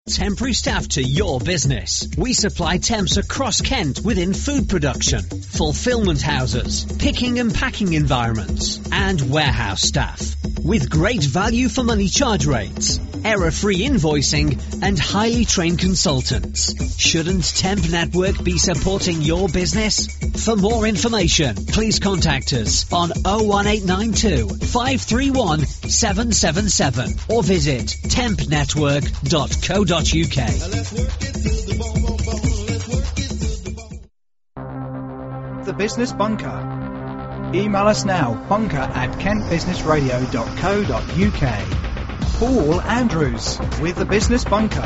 Temporary staff to your business. We supply temps across Kent within food production, fulfillment houses, picking and packing environments, and warehouse staff. With great value for money charge rates, error-free invoicing, and highly trained consultants. Shouldn't Temp Network be supporting your business? For more information, please contact us on 01892 531 777 or visit tempnetwork.co.uk. The Business Bunker. Email us now, bunker@kentbusinessradio.co.uk. Paul Andrews with The Business Bunker,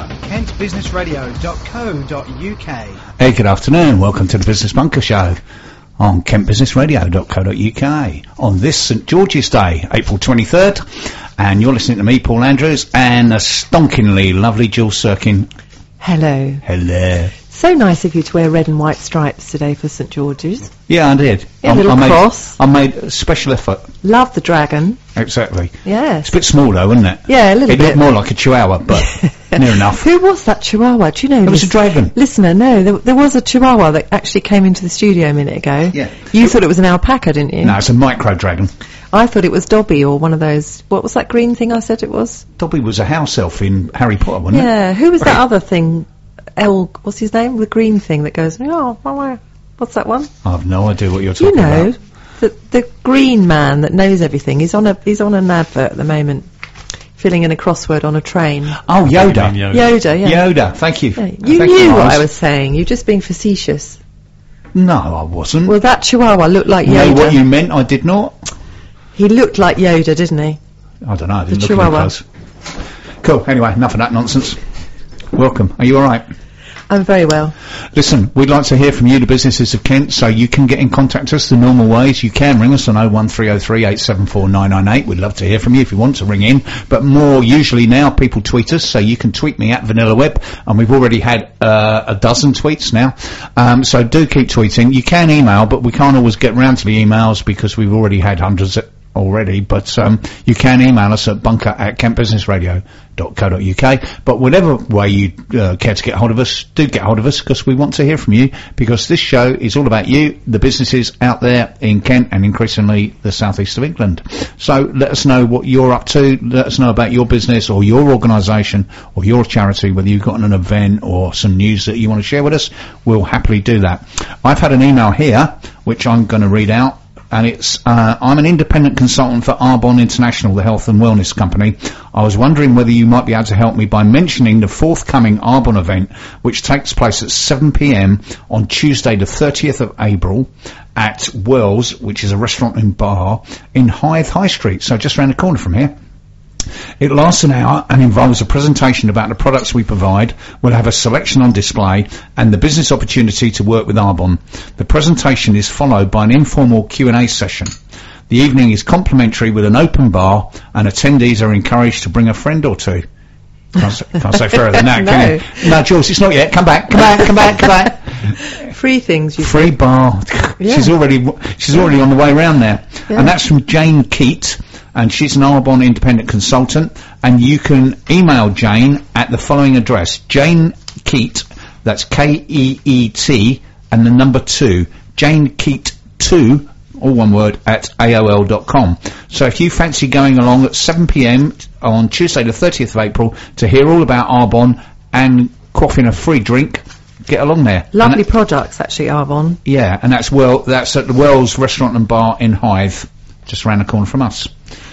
kentbusinessradio.co.uk. Hey, good afternoon. Welcome to The Business Bunker Show on kentbusinessradio.co.uk on this St George's Day, April 23rd. And you're listening to me, Paul Andrews, and a stonkingly lovely Jill Sirkin. Hello. Hello. So nice of you to wear red and white stripes today for St George's. Yeah, I did. Yeah, a little cross. I made a special effort. Love the dragon. Exactly. Yes. It's a bit small though, isn't it? Yeah, a little bit. It looked more like a chihuahua, but near enough. Who was that chihuahua? Do you know? It was a dragon. Listener, no, there was a chihuahua that actually came into the studio a minute ago. Yeah. You thought it was an alpaca, didn't you? No, it's a micro dragon. I thought it was Dobby or one of those. What was that green thing I said it was? Dobby was a house elf in Harry Potter, wasn't it? Yeah. Who was that other thing? What's his name? The green thing that goes, oh, what's that one? I have no idea what you're talking about. The green man that knows everything. He's on an advert at the moment, filling in a crossword on a train. Oh, Yoda. Yoda, yeah. Yoda, thank you. Yeah. You knew what I was saying. You're just being facetious. No, I wasn't. Well, that chihuahua looked like Yoda. You know what you meant? I did not. He looked like Yoda, didn't he? I don't know. I didn't look at him close. Cool. Anyway, enough of that nonsense. Welcome. Are you all right? I'm very well. Listen, we'd like to hear from you, the businesses of Kent, so you can get in contact with us the normal ways. You can ring us on 01303 874 998. We'd love to hear from you if you want to ring in. But more usually now, people tweet us, so you can tweet me at VanillaWeb, and we've already had a dozen tweets now. So do keep tweeting. You can email, but we can't always get round to the emails because we've already had hundreds already, but you can email us at bunker@kentbusinessradio.co.uk. But whatever way you care to get hold of us, do get hold of us, because we want to hear from you, because this show is all about you, the businesses out there in Kent and increasingly the southeast of England. So let us know what you're up to, let us know about your business or your organisation or your charity, whether you've got an event or some news that you want to share with us. We'll happily do that. I've had an email here which I'm going to read out. And it's, I'm an independent consultant for Arbonne International, the health and wellness company. I was wondering whether you might be able to help me by mentioning the forthcoming Arbonne event, which takes place at 7 p.m. on Tuesday the 30th of April at Wells, which is a restaurant and bar in Hythe High Street, so just around the corner from here. It lasts an hour and involves a presentation about the products we provide. We'll have a selection on display and the business opportunity to work with Arbonne. The presentation is followed by an informal Q&A session. The evening is complimentary with an open bar, and attendees are encouraged to bring a friend or two. Can't say further than that, can you? No, Jules, it's not yet. Come back. Free things, you Free say. Bar. Yeah. She's already on the way round there. Yeah. And that's from Jane Keat. And she's an Arbonne independent consultant, and you can email Jane at the following address: Jane Keat, that's K-E-E-T, and the number 2, Jane Keat 2, all one word, at AOL.com. So if you fancy going along at 7 p.m. on Tuesday the 30th of April to hear all about Arbonne and quaffing a free drink, get along there. Lovely products, actually, Arbonne. Yeah, and that's at the Wells Restaurant and Bar in Hythe, just around the corner from us.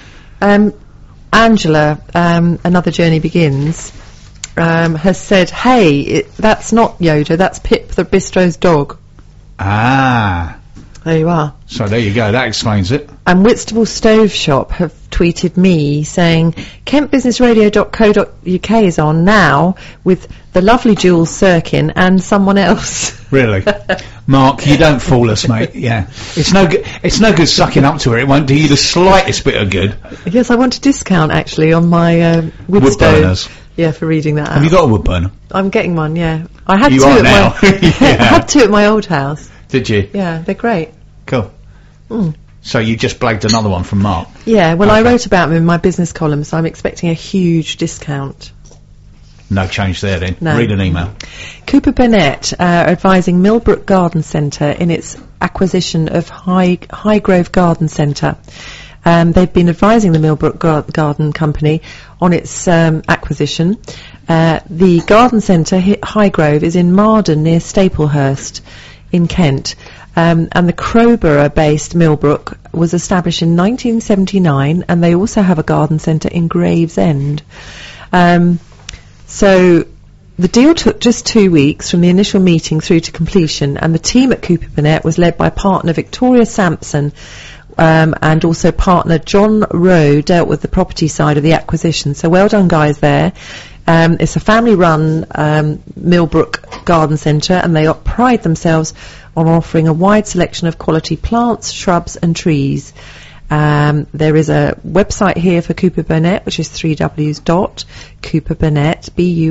Angela, Another Journey Begins, has said, hey, that's not Yoda, that's Pip the Bistro's dog. Ah. There you are. So there you go, that explains it. And Whitstable Stove Shop have tweeted me saying, kentbusinessradio.co.uk is on now with the lovely Jules Sirkin and someone else. Really? Mark, you don't fool us, mate. Yeah. It's no good sucking up to her. It won't do you the slightest bit of good. Yes, I want a discount, actually, on my wood burners. Yeah, for reading that out. Have you got a wood burner? I'm getting one, yeah. I had I had two at my old house. Did you? Yeah, they're great. Cool. So you just blagged another one from Mark? Yeah, well, okay. I wrote about them in my business column, so I'm expecting a huge discount. No change there then. No. Read an email. Cooper Burnett are advising Millbrook Garden Centre in its acquisition of Highgrove Garden Centre. They've been advising the Millbrook Garden Company on its acquisition. The garden centre, Highgrove, is in Marden near Staplehurst in Kent. And the Crowborough-based Millbrook was established in 1979, and they also have a garden centre in Gravesend. So the deal took just 2 weeks from the initial meeting through to completion, and the team at Cooper Burnett was led by partner Victoria Sampson, and also partner John Rowe dealt with the property side of the acquisition. So well done, guys, there. It's a family-run Millbrook Garden Centre, and they pride themselves on offering a wide selection of quality plants, shrubs and trees. There is a website here for Cooper Burnett, which is www.cooperburnett,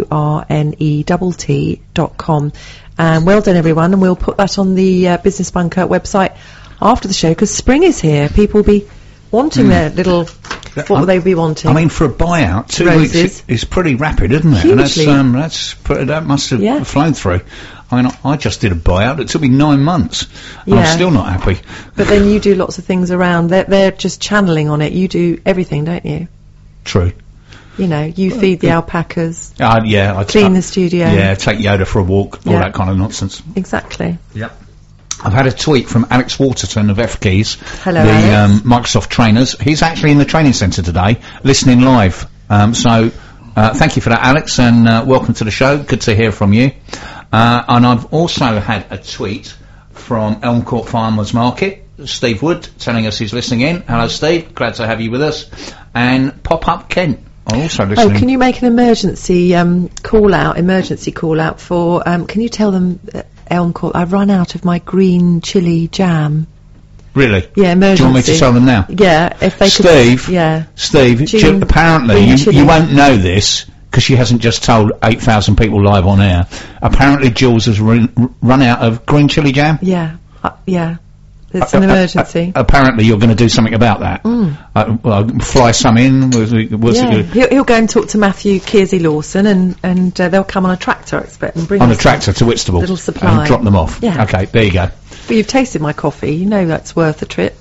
BURNETT.com. Well done, everyone, and we'll put that on the Business Bunker website after the show, because spring is here. People will be wanting their little... What will they be wanting? I mean, for a buyout, 2 Roses. weeks is pretty rapid, isn't it? Hugely. And that must have flown through. I mean, I just did a buyout. It took me 9 months. And I'm still not happy. But then you do lots of things around. They're just channeling on it. You do everything, don't you? True. You know, you feed the alpacas. Yeah. I Clean the studio. Yeah, take Yoda for a walk, all that kind of nonsense. Exactly. Yep. I've had a tweet from Alex Waterton of FKeys, Hello, the Alex. Microsoft trainers. He's actually in the training centre today, listening live. So thank you for that, Alex, and welcome to the show. Good to hear from you. And I've also had a tweet from Elm Court Farmers Market, Steve Wood, telling us he's listening in. Hello, Steve. Glad to have you with us. And Pop-Up Kent are also listening. Oh, can you make an emergency call out for? Can you tell them? Elm Court, I've run out of my green chilli jam. Really? Yeah, emergency. Do you want me to tell them now? Yeah, if they Steve, could. Yeah. Steve, apparently, you won't know this, because she hasn't just told 8,000 people live on air. Apparently Jules has run out of green chilli jam. Yeah, yeah. It's an emergency. Apparently you're going to do something about that. Fly some in. He'll go and talk to Matthew Kearsey-Lawson, and they'll come on a tractor, I expect, and bring on us a tractor to Whitstable. Little supply. And drop them off. Yeah. Okay, there you go. But you've tasted my coffee. You know that's worth a trip.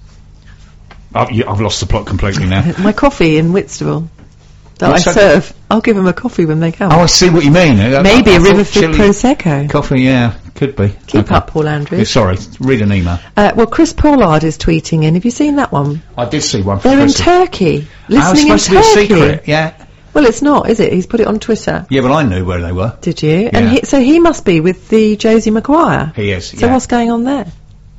I've lost the plot completely now. My coffee in Whitstable that I serve. I'll give them a coffee when they come. Oh, I see what you mean. Maybe a Riverford Prosecco. Coffee, yeah, could be. Keep up, Paul Andrews. Yeah, sorry, read an email. Well, Chris Pollard is tweeting in. Have you seen that one? I did see one. They're in Turkey. Listening in Turkey. It's supposed to be a secret, yeah. Well, it's not, is it? He's put it on Twitter. Yeah, but I knew where they were. Did you? Yeah. And so he must be with the Josie Maguire. He is, So what's going on there?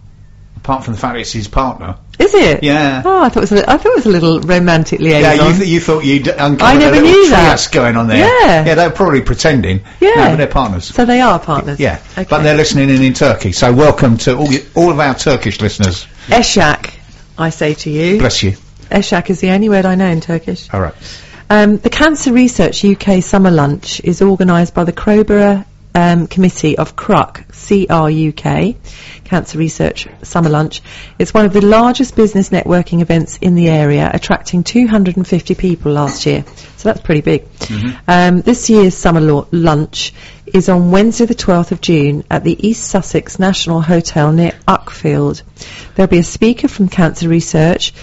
Apart from the fact it's his partner. Is it? Yeah. Oh, I thought it was a little romantic liaison. Yeah, you thought you'd uncovered I never a little knew that. trias going on there. Yeah. Yeah, they were probably pretending. Yeah. No, but they're partners. So they are partners. Yeah. Okay. But they're listening in Turkey. So welcome to all of our Turkish listeners. Eshak, I say to you. Bless you. Eshak is the only word I know in Turkish. All right. The Cancer Research UK Summer Lunch is organised by the Crowborough Committee of CRUK, CRUK, Cancer Research Summer Lunch. It's one of the largest business networking events in the area, attracting 250 people last year. So that's pretty big. This year's Summer Lunch is on Wednesday the 12th of June at the East Sussex National Hotel near Uckfield. There'll be a speaker from Cancer Research,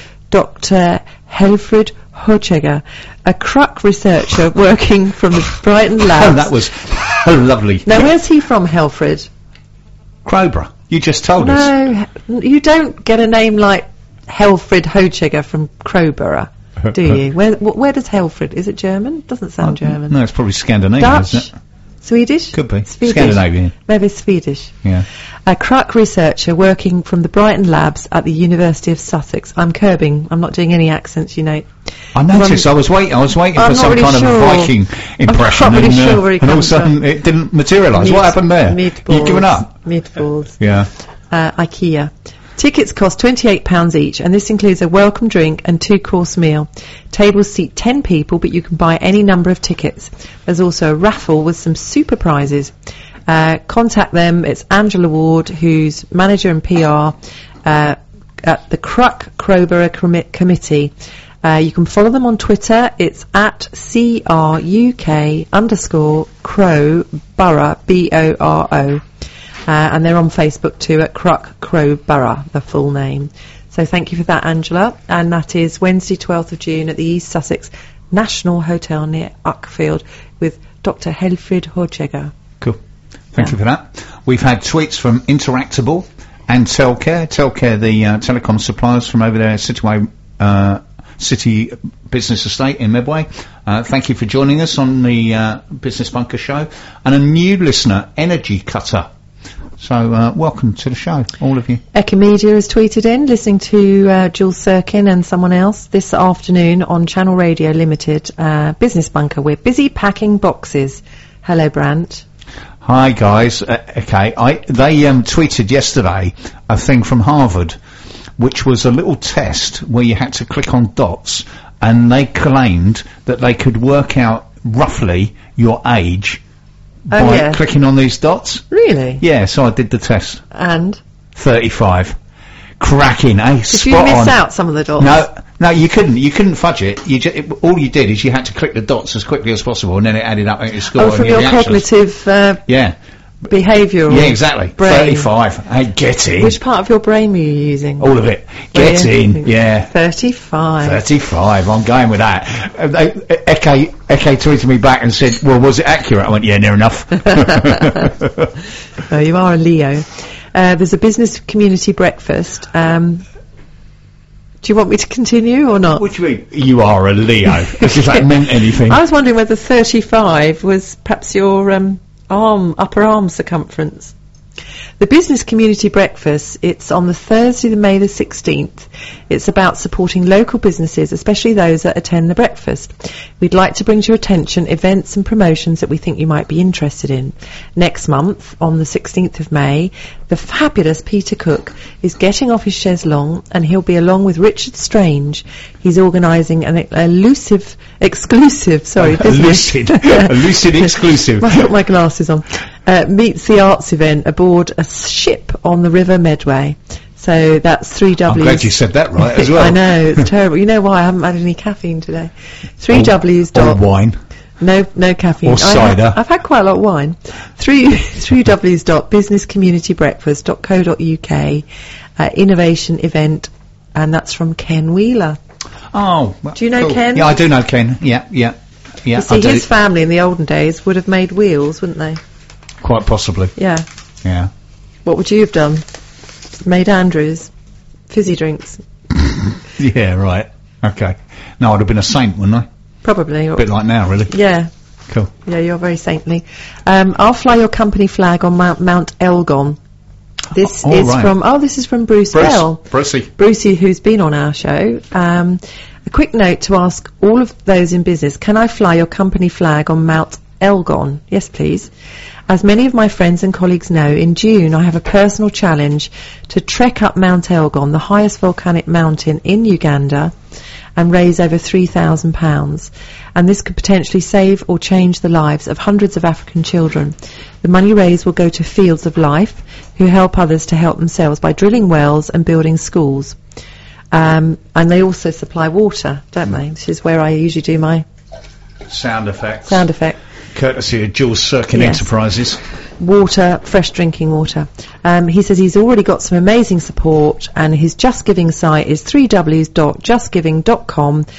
Dr. Helfrid Hocheger, a CRUK researcher working from the Brighton Labs. Oh, that was lovely. Now, where's he from, Helfrid? Crowborough. You just told us. No, you don't get a name like Helfrid Hocheger from Crowborough, do you? Where does Helfrid? Is it German? Doesn't sound German. No, it's probably Scandinavian, Dutch? isn't it? Swedish? Could be. Swedish. Scandinavian. Maybe Swedish. Yeah. A CRUK researcher working from the Brighton Labs at the University of Sussex. I'm curbing. I'm not doing any accents, you know. I noticed. I was waiting for some kind of Viking impression, I'm not really sure where he and all of a comes sudden from. it didn't materialise. What happened there? Meatballs. You've given up? Meatballs. Yeah. IKEA. Tickets cost £28 each, and this includes a welcome drink and 2-course meal. Tables seat 10 people, but you can buy any number of tickets. There's also a raffle with some super prizes. Contact them. It's Angela Ward, who's manager and PR at the CRUK Crowborough Committee. You can follow them on Twitter. It's at CRUK_Crow Borough, BORO. And they're on Facebook too at Cruck Crow Borough, the full name. So thank you for that, Angela. And that is Wednesday, 12th of June at the East Sussex National Hotel near Uckfield with Dr. Helfrid Hodjegger. Cool. Thank you for that. We've had tweets from Interactable and Telcare. Telcare, the telecom suppliers from over there, City Business Estate in Medway. Thank you for joining us on the Business Bunker show. And a new listener, Energy Cutter. So welcome to the show, all of you. Ecomedia has tweeted in, listening to Jules Sirkin and someone else this afternoon on Channel Radio Limited, Business Bunker. We're busy packing boxes. Hello, Brant. Hi, guys. Okay, they tweeted yesterday a thing from Harvard, which was a little test where you had to click on dots, and they claimed that they could work out roughly your age by clicking on these dots. Really? Yeah, so I did the test. And? 35. Cracking, eh? Did you miss out some of the dots? No, you couldn't fudge it. All you did is you had to click the dots as quickly as possible, and then it added up your score. Oh, from your cognitive behavioural Yeah, exactly. brain. 35. Hey, get in. Which part of your brain were you using? All of it. Get in, yeah. 35. 35, I'm going with that. Eke tweeted me back and said, well, was it accurate? I went, yeah, near enough. Oh, you are a Leo. There's a business community breakfast. Do you want me to continue or not? What do you mean? You are a Leo. As if that meant anything. I was wondering whether 35 was perhaps your upper arm circumference. The Business Community Breakfast, it's on the Thursday, May the 16th. It's about supporting local businesses, especially those that attend the breakfast. We'd like to bring to your attention events and promotions that we think you might be interested in. Next month, on the 16th of May, the fabulous Peter Cook is getting off his chaise longue, and he'll be along with Richard Strange. He's organising an exclusive business. Lucid exclusive. I've got my glasses on. Meets the Arts event aboard a ship on the River Medway. So that's 3Ws. I'm glad you said that right as well. I know, it's terrible. You know why? I haven't had any caffeine today. 3Ws. Or wine. No caffeine. Or cider. I've had quite a lot of wine. 3Ws.businesscommunitybreakfast.co.uk. Innovation event, and that's from Ken Wheeler. Oh, do you know cool. Ken? Yeah, I do know Ken. Yeah. You see, his family in the olden days would have made wheels, wouldn't they? Quite possibly. Yeah. Yeah. What would you have done? Made Andrews fizzy drinks. Yeah, right. Okay. No, I'd have been a saint, wouldn't I? Probably. A bit like now, really. Yeah. Cool. Yeah, you're very saintly. I'll fly your company flag on Mount Elgon. This is from Bruce Bell. Brucey, who's been on our show. A quick note to ask all of those in business, can I fly your company flag on Mount Elgon? Yes, please. As many of my friends and colleagues know, in June I have a personal challenge to trek up Mount Elgon, the highest volcanic mountain in Uganda, and raise over £3,000. And this could potentially save or change the lives of hundreds of African children. The money raised will go to Fields of Life, who help others to help themselves by drilling wells and building schools. And they also supply water, don't they? This is where I usually do my sound effect. Courtesy of Jules Sirkin Enterprises. Water, fresh drinking water. He says he's already got some amazing support, and his Just Giving site is 3ws.justgiving.com.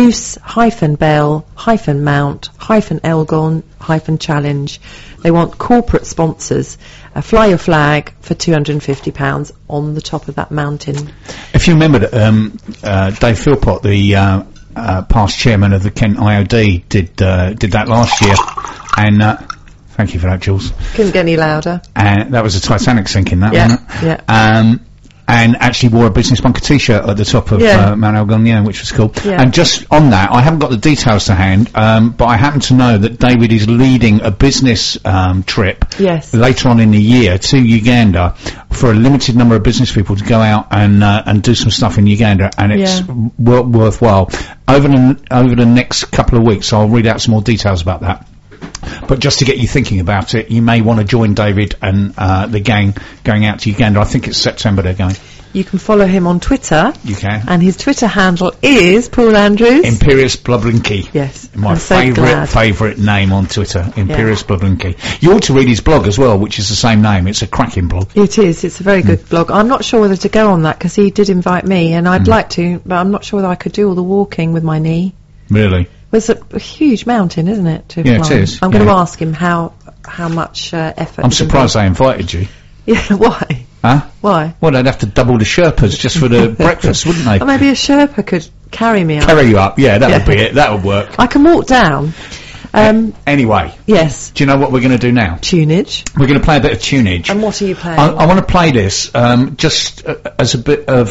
Bruce-Bell-Mount-Elgon-Challenge. They want corporate sponsors. Fly your flag for £250 on the top of that mountain. If you remember that Dave Philpott, the past chairman of the Kent IOD, did that last year, and thank you for that, Jules. Couldn't get any louder. And that was a Titanic sinking, wasn't it? Yeah. And actually wore a Business Bunker t-shirt at the top of Mount Elgon, which was cool. Yeah. And just on that, I haven't got the details to hand, but I happen to know that David is leading a business trip later on in the year to Uganda for a limited number of business people to go out and do some stuff in Uganda, and it's worthwhile. Over the next couple of weeks, I'll read out some more details about that. But just to get you thinking about it, you may want to join David and the gang going out to Uganda. I think it's September they're going. You can follow him on Twitter. You can. And his Twitter handle is Paul Andrews. Imperious Blubblinky. Yes. My I'm so glad. favourite name on Twitter. Imperious Blubblinky. You ought to read his blog as well, which is the same name. It's a cracking blog. It is. It's a very good blog. I'm not sure whether to go on that because he did invite me, and I'd like to, but I'm not sure whether I could do all the walking with my knee. Really? It's a huge mountain, isn't it? To Yeah, climb. it is. I'm going to ask him how much effort. I'm surprised they invited you. Yeah. Why? Huh? Why? Well, they'd have to double the Sherpas just for the breakfast, wouldn't they? Or maybe a Sherpa could carry me up. Carry you up, yeah, that would be it. That would work. I can walk down. Anyway, Yes. do you know what we're going to do now? Tunage. We're going to play a bit of tunage. And what are you playing? I want to play this just as a bit of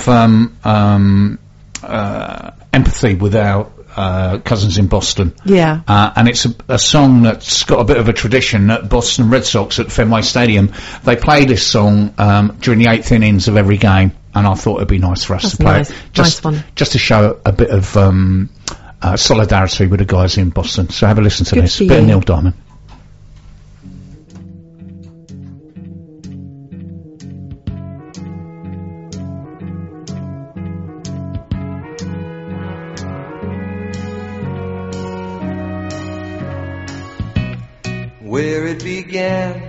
empathy with our cousins in Boston. Yeah. And it's a song that's got a bit of a tradition at Boston Red Sox at Fenway Stadium. They play this song during the 8th innings of every game, and I thought it'd be nice for us That's to play nice. it. Nice one. Just to show a bit of solidarity with the guys in Boston. So have a listen to Good this. for Bit of you. Neil Diamond. Where it began,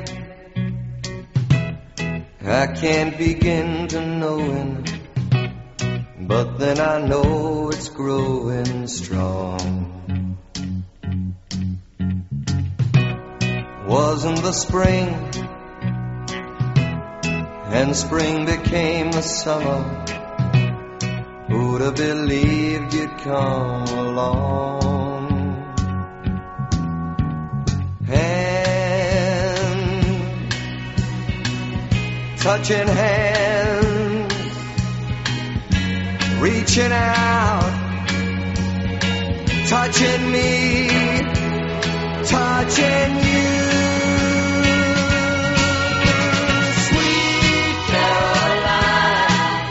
I can't begin to knowing, but then I know it's growing strong. Wasn't the spring, and spring became the summer. Who'd have believed you'd come along? Touching hands, reaching out, touching me, touching you. Sweet Caroline,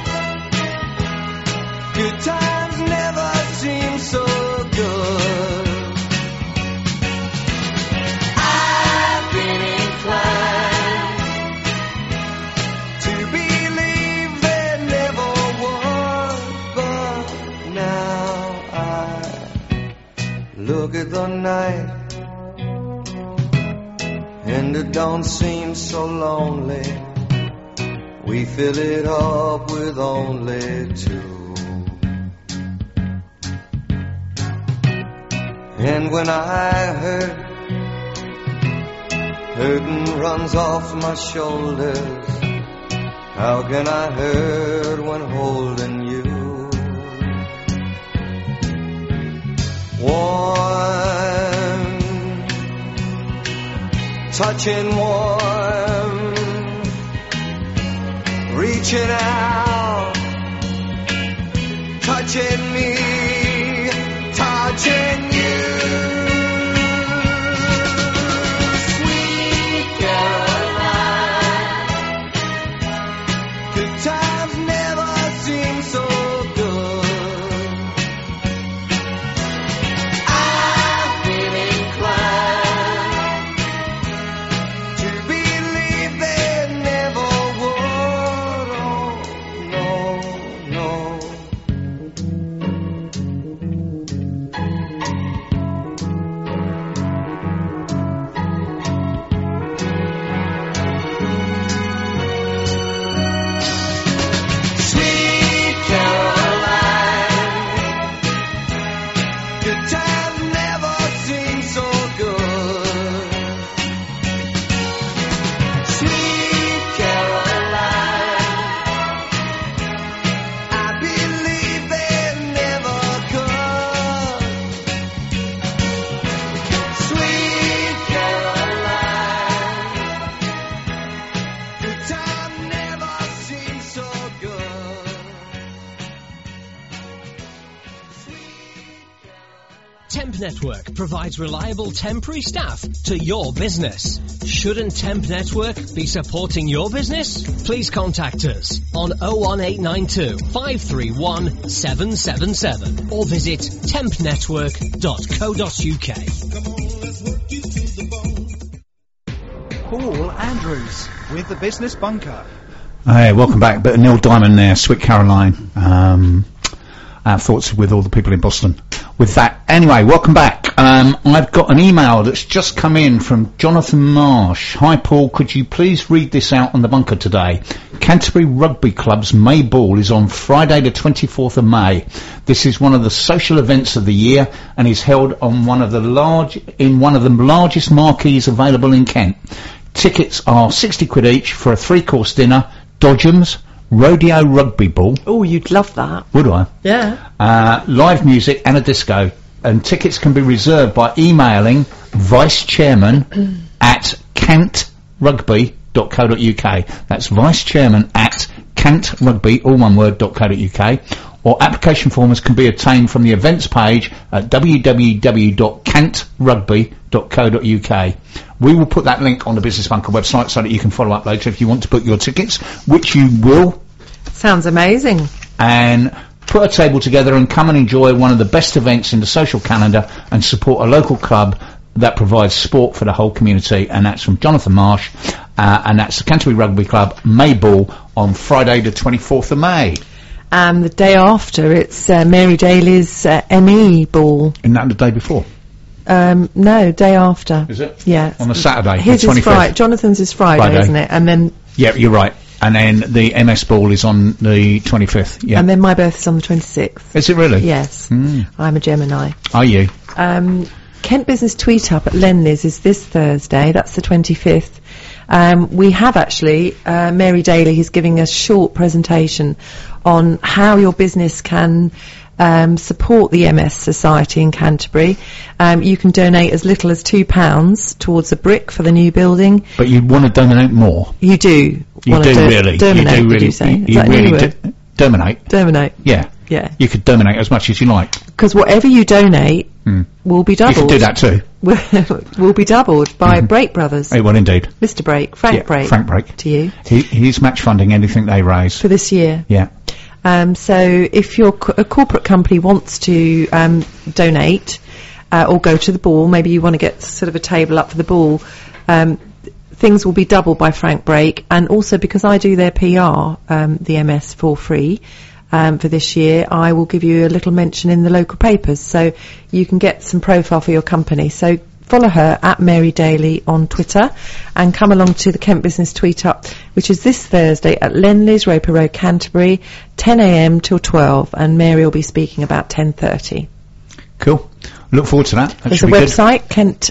good times never seem so good. I've been inclined to believe there never was, but now I look at the night and it don't seem so lonely. We fill it up with only two. And when I hurting runs off my shoulders, how can I hurt when holding you? Warm, touching warm, reaching out, touching me, touching you. Sweet Caroline, good times never seem so good. I've been inclined to believe there never would. Oh, no, no. Sweet Caroline, good times never seem so good. Sweet Caroline, I believe they never could. Sweet Caroline, good times never seem so good. Temp Network provides reliable temporary staff to your business. Shouldn't Temp Network be supporting your business? Please contact us on 01892 531 777 or visit tempnetwork.co.uk. Paul Andrews with the Business Bunker. Hey, welcome back. Bit of Neil Diamond there, Sweet Caroline. Our thoughts with all the people in Boston. With that, anyway, welcome back. I've got an email that's just come in from Jonathan Marsh. Hi Paul, could you please read this out on the bunker today? Canterbury Rugby Club's May Ball is on Friday the 24th of May. This is one of the social events of the year and is held on one of the largest marquees available in Kent. Tickets are £60 each for a 3-course dinner, dodgems, rodeo rugby ball. Oh, you'd love that. Would I? Yeah. Live music and a disco. And tickets can be reserved by emailing vice-chairman at cantrugby.co.uk. That's vice-chairman at cantrugby, all one word, .co.uk. Or application forms can be obtained from the events page at www.cantrugby.co.uk. We will put that link on the Business Bunker website so that you can follow up later if you want to book your tickets, which you will. Sounds amazing. And put a table together and come and enjoy one of the best events in the social calendar and support a local club that provides sport for the whole community. And that's from Jonathan Marsh, and that's the Canterbury Rugby Club May Ball on Friday the 24th of May. And the day after, it's Mary Daly's ME Ball. Isn't that the day before? No, day after. Is it? Yeah. On the Saturday, His the 25th. is Friday. Jonathan's is Friday, isn't it? And then... Yeah, you're right. And then the MS Ball is on the 25th. Yeah. And then my birthday's on the 26th. Is it really? Yes. I'm a Gemini. Are you? Kent Business Tweet Up at Lenley's is this Thursday. That's the 25th. We have actually, Mary Daly is giving a short presentation on how your business can support the MS Society in Canterbury. You can donate as little as £2 towards a brick for the new building. But you want to donate more? You do. You do really. Dominate, you do really. Did you say? You really dominate. Dominate. Yeah. Yeah. You could dominate as much as you like. Because whatever you donate will be doubled. You can do that too. Will be doubled by Brake Brothers. Oh, well, indeed. Mr. Brake, Frank Brake. Frank Brake. To you. He's match funding anything they raise. For this year. Yeah. So if a corporate company wants to donate or go to the ball, maybe you want to get sort of a table up for the ball, things will be doubled by Frank Brake. And also because I do their PR, the MS, for free, for this year, I will give you a little mention in the local papers, so you can get some profile for your company. So follow her at Mary Daly on Twitter and come along to the Kent Business Tweet Up, which is this Thursday at Lenley's, Roper Road, Canterbury, 10 a.m. till 12, and Mary will be speaking about 10:30. Cool. Look forward to that. There's a website,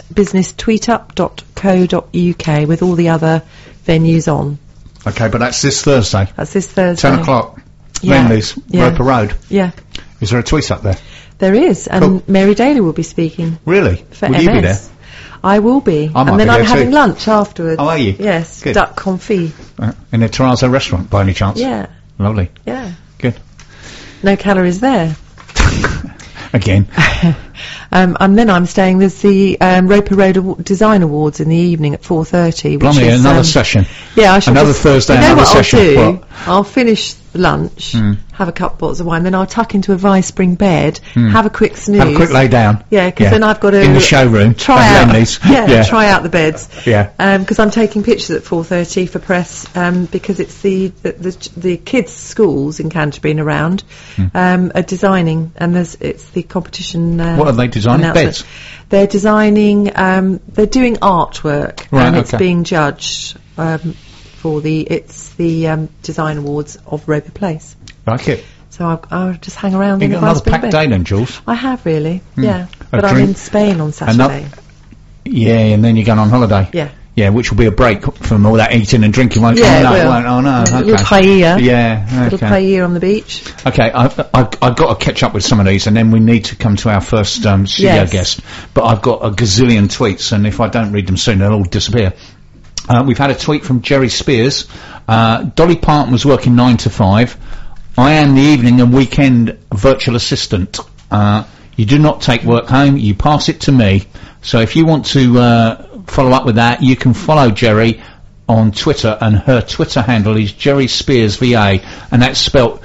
kentbusinesstweetup.co.uk, with all the other venues on. Okay, but that's this Thursday. That's this Thursday. 10 o'clock. Yeah. Lenley's, Yeah. Roper Road. Yeah. Is there a tweet up there? There is, and Cool. Mary Daly will be speaking. Really? For Will MS. you be there? I will be. I might and then be I'm there having too. lunch afterwards. Oh, are you? Yes. Good. Duck confit. In a Terrazzo restaurant, by any chance? Yeah. Lovely. Yeah. Good. No calories there. Again. And then I'm staying. There's the Roper Road Design Awards in the evening at 4:30. Which Blimey, is another session. Yeah, I shall Another just, Thursday, you know another what session. I'll do? What? I'll finish lunch, have a couple of bottles of wine, then I'll tuck into a Vice Spring bed, have a quick snooze. Have a quick lay down. Yeah, because then I've got to in the showroom. try at out. Lenley's. Try out the beds. Yeah. Because I'm taking pictures at 4:30 for press. Because it's the kids' schools in Canterbury and around are designing, and it's the competition. What are they designing? announcement. Beds. They're designing. They're doing artwork, Right, and it's okay. being judged for the Design Awards of Roper Place. Like it. So I'll just hang around You in the got another Vice Spring packed bed. day then, Jules. I have really, yeah. A But I'm drink- in Spain on Saturday. Yeah, and then you're going on holiday. Yeah. Yeah, which will be a break from all that eating and drinking, won't Yeah, oh, no, it will. won't. Oh, no. A Okay. little paella. Yeah, Little okay. paella on the beach. Okay, I've got to catch up with some of these, and then we need to come to our first studio Yes. guest. But I've got a gazillion tweets, and if I don't read them soon, they'll all disappear. We've had a tweet from Jerry Spears. Dolly Parton was working 9 to 5. I am the evening and weekend virtual assistant. You do not take work home, you pass it to me. So if you want to follow up with that, you can follow Jerry on Twitter, and her Twitter handle is Jerry Spears VA, and that's spelt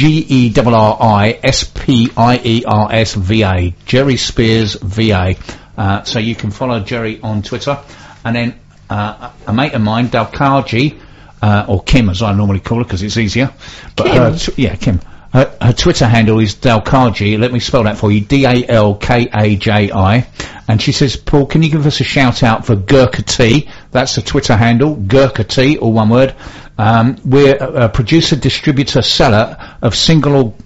GERRISPIERS VA. Jerry Spears VA. So you can follow Jerry on Twitter, and then a mate of mine, Dalkaji, or Kim as I normally call her because it's easier. But Kim? Kim. Her Twitter handle is Dalkaji. Let me spell that for you. Dalkaji. And she says, Paul, can you give us a shout out for Gurkha Tea? That's the Twitter handle, Gurkha Tea, all one word. We're a producer, distributor, seller of single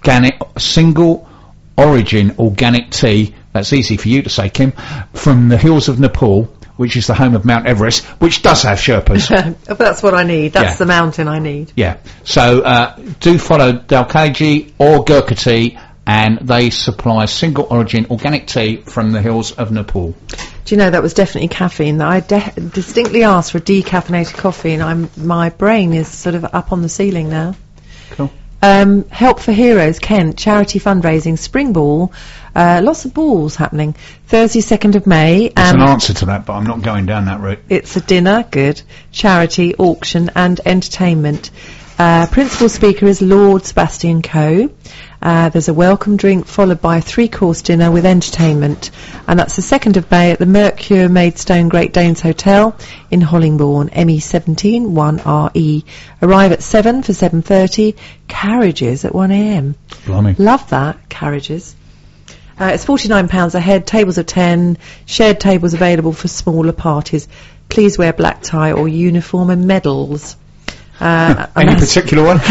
origin organic tea. That's easy for you to say, Kim. From the hills of Nepal, which is the home of Mount Everest, which does have Sherpas. That's what I need. That's the mountain I need. Yeah. So do follow Dalkaji or Gurkha Tea, and they supply single origin organic tea from the hills of Nepal. Do you know, that was definitely caffeine. I distinctly asked for a decaffeinated coffee, and my brain is sort of up on the ceiling now. Cool. Help for Heroes, Kent, charity fundraising, spring ball, lots of balls happening. Thursday, 2nd of May. There's an answer to that, but I'm not going down that route. It's a dinner, good, charity, auction and entertainment. Principal speaker is Lord Sebastian Coe. There's a welcome drink followed by a 3-course dinner with entertainment, and that's the 2nd of May at the Mercure Maidstone Great Danes Hotel in Hollingbourne, ME17 1RE. Arrive at 7 for 7:30. Carriages at 1 a.m. Blimey. Love that, carriages. It's £49 a head, tables of 10, shared tables available for smaller parties. Please wear black tie or uniform and medals. Any particular one?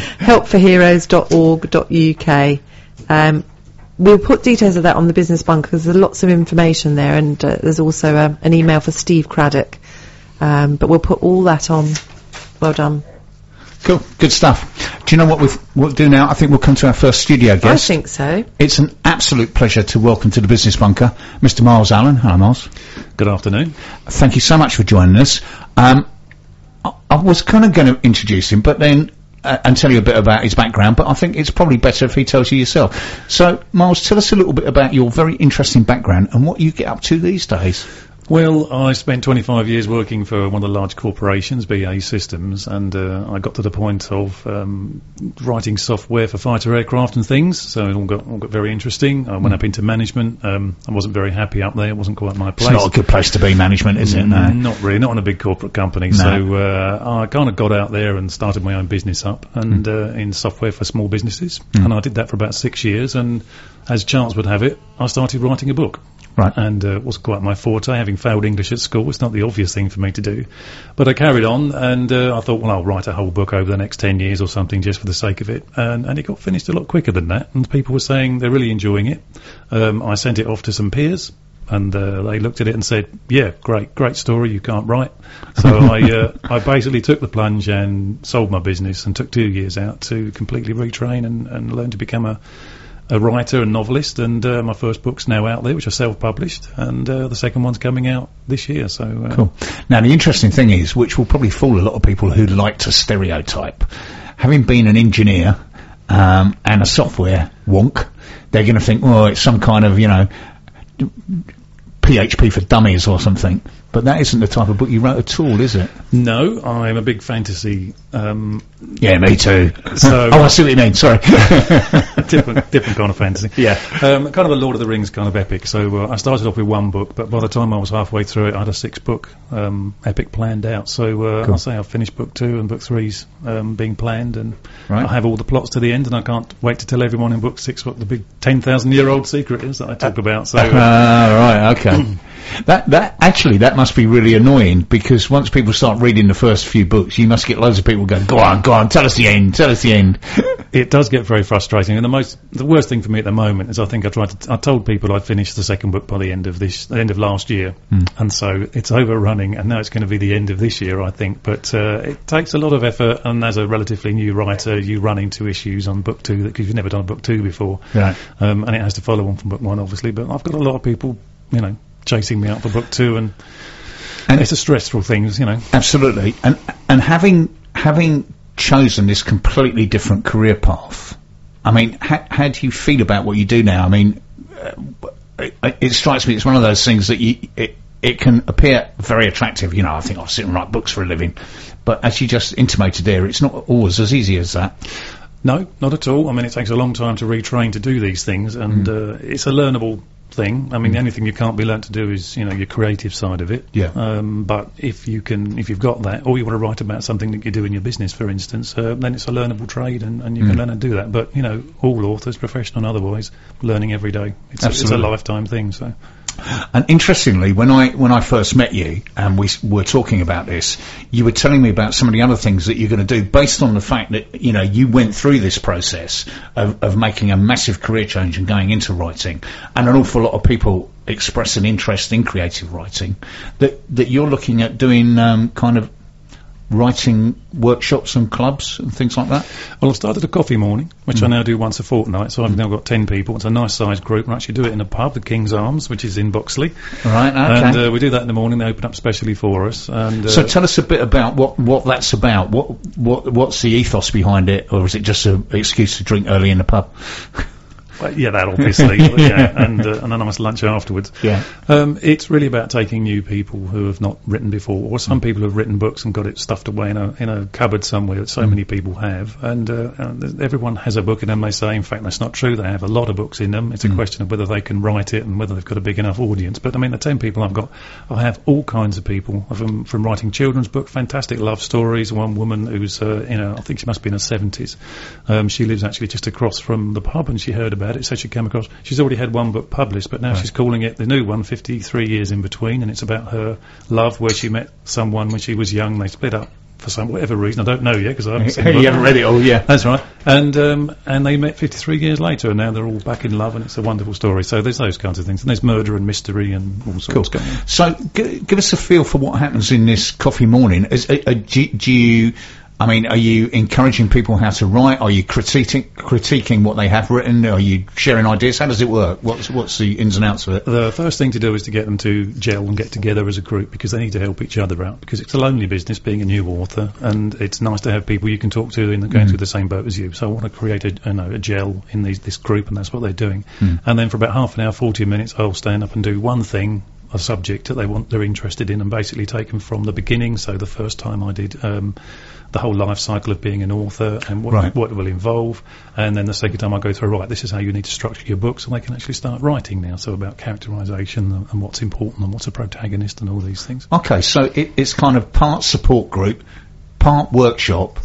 helpforheroes.org.uk. We'll put details of that on the Business Bunker because there's lots of information there, and there's also an email for Steve Craddock. But we'll put all that on. Well done. Cool, good stuff. Do you know what we'll do now? I think we'll come to our first studio guest. I think so. It's an absolute pleasure to welcome to the Business Bunker Mr. Miles Allen. Hello, Miles. Good afternoon. Thank you so much for joining us. I was kind of going to introduce him, but then and tell you a bit about his background, but I think it's probably better if he tells you yourself. So, Miles, tell us a little bit about your very interesting background and what you get up to these days. Well, I spent 25 years working for one of the large corporations, BAE Systems, and I got to the point of writing software for fighter aircraft and things, so it all got very interesting. I went up into management. I wasn't very happy up there. It wasn't quite my place. It's not a good place to be, management, is it? No. Not really, not in a big corporate company. No. So I kind of got out there and started my own business up, and in software for small businesses, and I did that for about 6 years, and as chance would have it, I started writing a book. Right. And it wasn't quite my forte, having failed English at school. It's not the obvious thing for me to do. But I carried on, and I thought, well, I'll write a whole book over the next 10 years or something just for the sake of it. And it got finished a lot quicker than that, and people were saying they're really enjoying it. I sent it off to some peers, and they looked at it and said, yeah, great story, you can't write. So I basically took the plunge and sold my business and took 2 years out to completely retrain and learn to become a writer and novelist, and my first book's now out there, which I self-published, and the second one's coming out this year. So cool. Now the interesting thing is, which will probably fool a lot of people who like to stereotype, having been an engineer and a software wonk, they're going to think, oh, it's some kind of, PHP for dummies or something. But that isn't the type of book you wrote at all, is it? No, I'm a big fantasy. Yeah, me too. So I see what you mean. Sorry, different kind of fantasy. Yeah, kind of a Lord of the Rings kind of epic. So I started off with one book, but by the time I was halfway through it, I had a 6-book epic planned out. So cool. I'll say I've finished book 2 and book 3's being planned, and right. I have all the plots to the end, and I can't wait to tell everyone in book 6 what the big 10,000-year-old secret is that I talk about. So right, okay. That must be really annoying, because once people start reading the first few books, you must get loads of people going, go on, tell us the end. It does get very frustrating, and the worst thing for me at the moment is I think I told people I'd finish the second book by the end of last year, and so it's overrunning, and now it's going to be the end of this year, I think. But it takes a lot of effort, and as a relatively new writer, you run into issues on book 2 because you've never done a book 2 before, right? And it has to follow on from book 1, obviously. But I've got a lot of people, chasing me out for book 2, and it's a stressful thing, Absolutely. And having chosen this completely different career path, I mean, how do you feel about what you do now? I mean, it strikes me it's one of those things that it can appear very attractive. I think I'll sit and write books for a living, but as you just intimated there, it's not always as easy as that. No, not at all. I mean, it takes a long time to retrain to do these things, and it's a learnable thing. I mean, the only thing you can't be learnt to do is, your creative side of it. Yeah. But if you've got that, or you want to write about something that you do in your business, for instance, then it's a learnable trade, and you can learn to do that. But, all authors, professional and otherwise, learning every day. It's a lifetime thing, so. And interestingly, when I first met you and we were talking about this, you were telling me about some of the other things that you're going to do based on the fact that, you went through this process of making a massive career change and going into writing, and an awful lot of people express an interest in creative writing, that you're looking at doing kind of writing workshops and clubs and things like that? Well, I've started a coffee morning, which I now do once a fortnight, so I've now got 10 people. It's a nice sized group. I actually do it in a pub, the King's Arms, which is in Boxley. Right, okay. And we do that in the morning. They open up specially for us. And so tell us a bit about what that's about. What's the ethos behind it, or is it just an excuse to drink early in the pub? Well, yeah, that obviously, and a nice lunch afterwards. Yeah. It's really about taking new people who have not written before, or some people who've written books and got it stuffed away in a cupboard somewhere that so many people have, and everyone has a book in them, they say. In fact, that's not true. They have a lot of books in them. It's a question of whether they can write it and whether they've got a big enough audience. But I mean, the 10 people I've got, I have all kinds of people, from writing children's books, fantastic love stories. One woman who's, I think she must be in her 70s. She lives actually just across from the pub, and she heard about it, so she came across. She's already had one book published, but now she's calling it the new one, 53 Years in Between, and it's about her love, where she met someone when she was young. They split up for whatever reason. I don't know yet because I haven't seen the book. You haven't read it all, yeah. That's right. And they met 53 years later, and now they're all back in love, and it's a wonderful story. So there's those kinds of things, and there's murder and mystery and all sorts going on. So give us a feel for what happens in this coffee morning. Do you? I mean, are you encouraging people how to write? Are you critiquing what they have written? Are you sharing ideas? How does it work? What's the ins and outs of it? The first thing to do is to get them to gel and get together as a group, because they need to help each other out, because it's a lonely business being a new author, and it's nice to have people you can talk to and going through the same boat as you. So I want to create a gel in this group, and that's what they're doing. And then for about half an hour, 40 minutes, I'll stand up and do one thing, a subject that they're interested in, and basically take them from the beginning. So the first time I did the whole life cycle of being an author and what it will involve, and then the second time I go through, this is how you need to structure your books, and they can actually start writing now. So about characterisation and what's important and what's a protagonist and all these things. Okay, so it's kind of part support group, part workshop,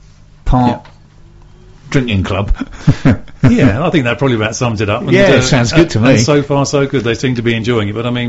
part drinking club. Yeah, I think that probably about sums it up. And, it sounds good to me. And so far, so good. They seem to be enjoying it. But I mean,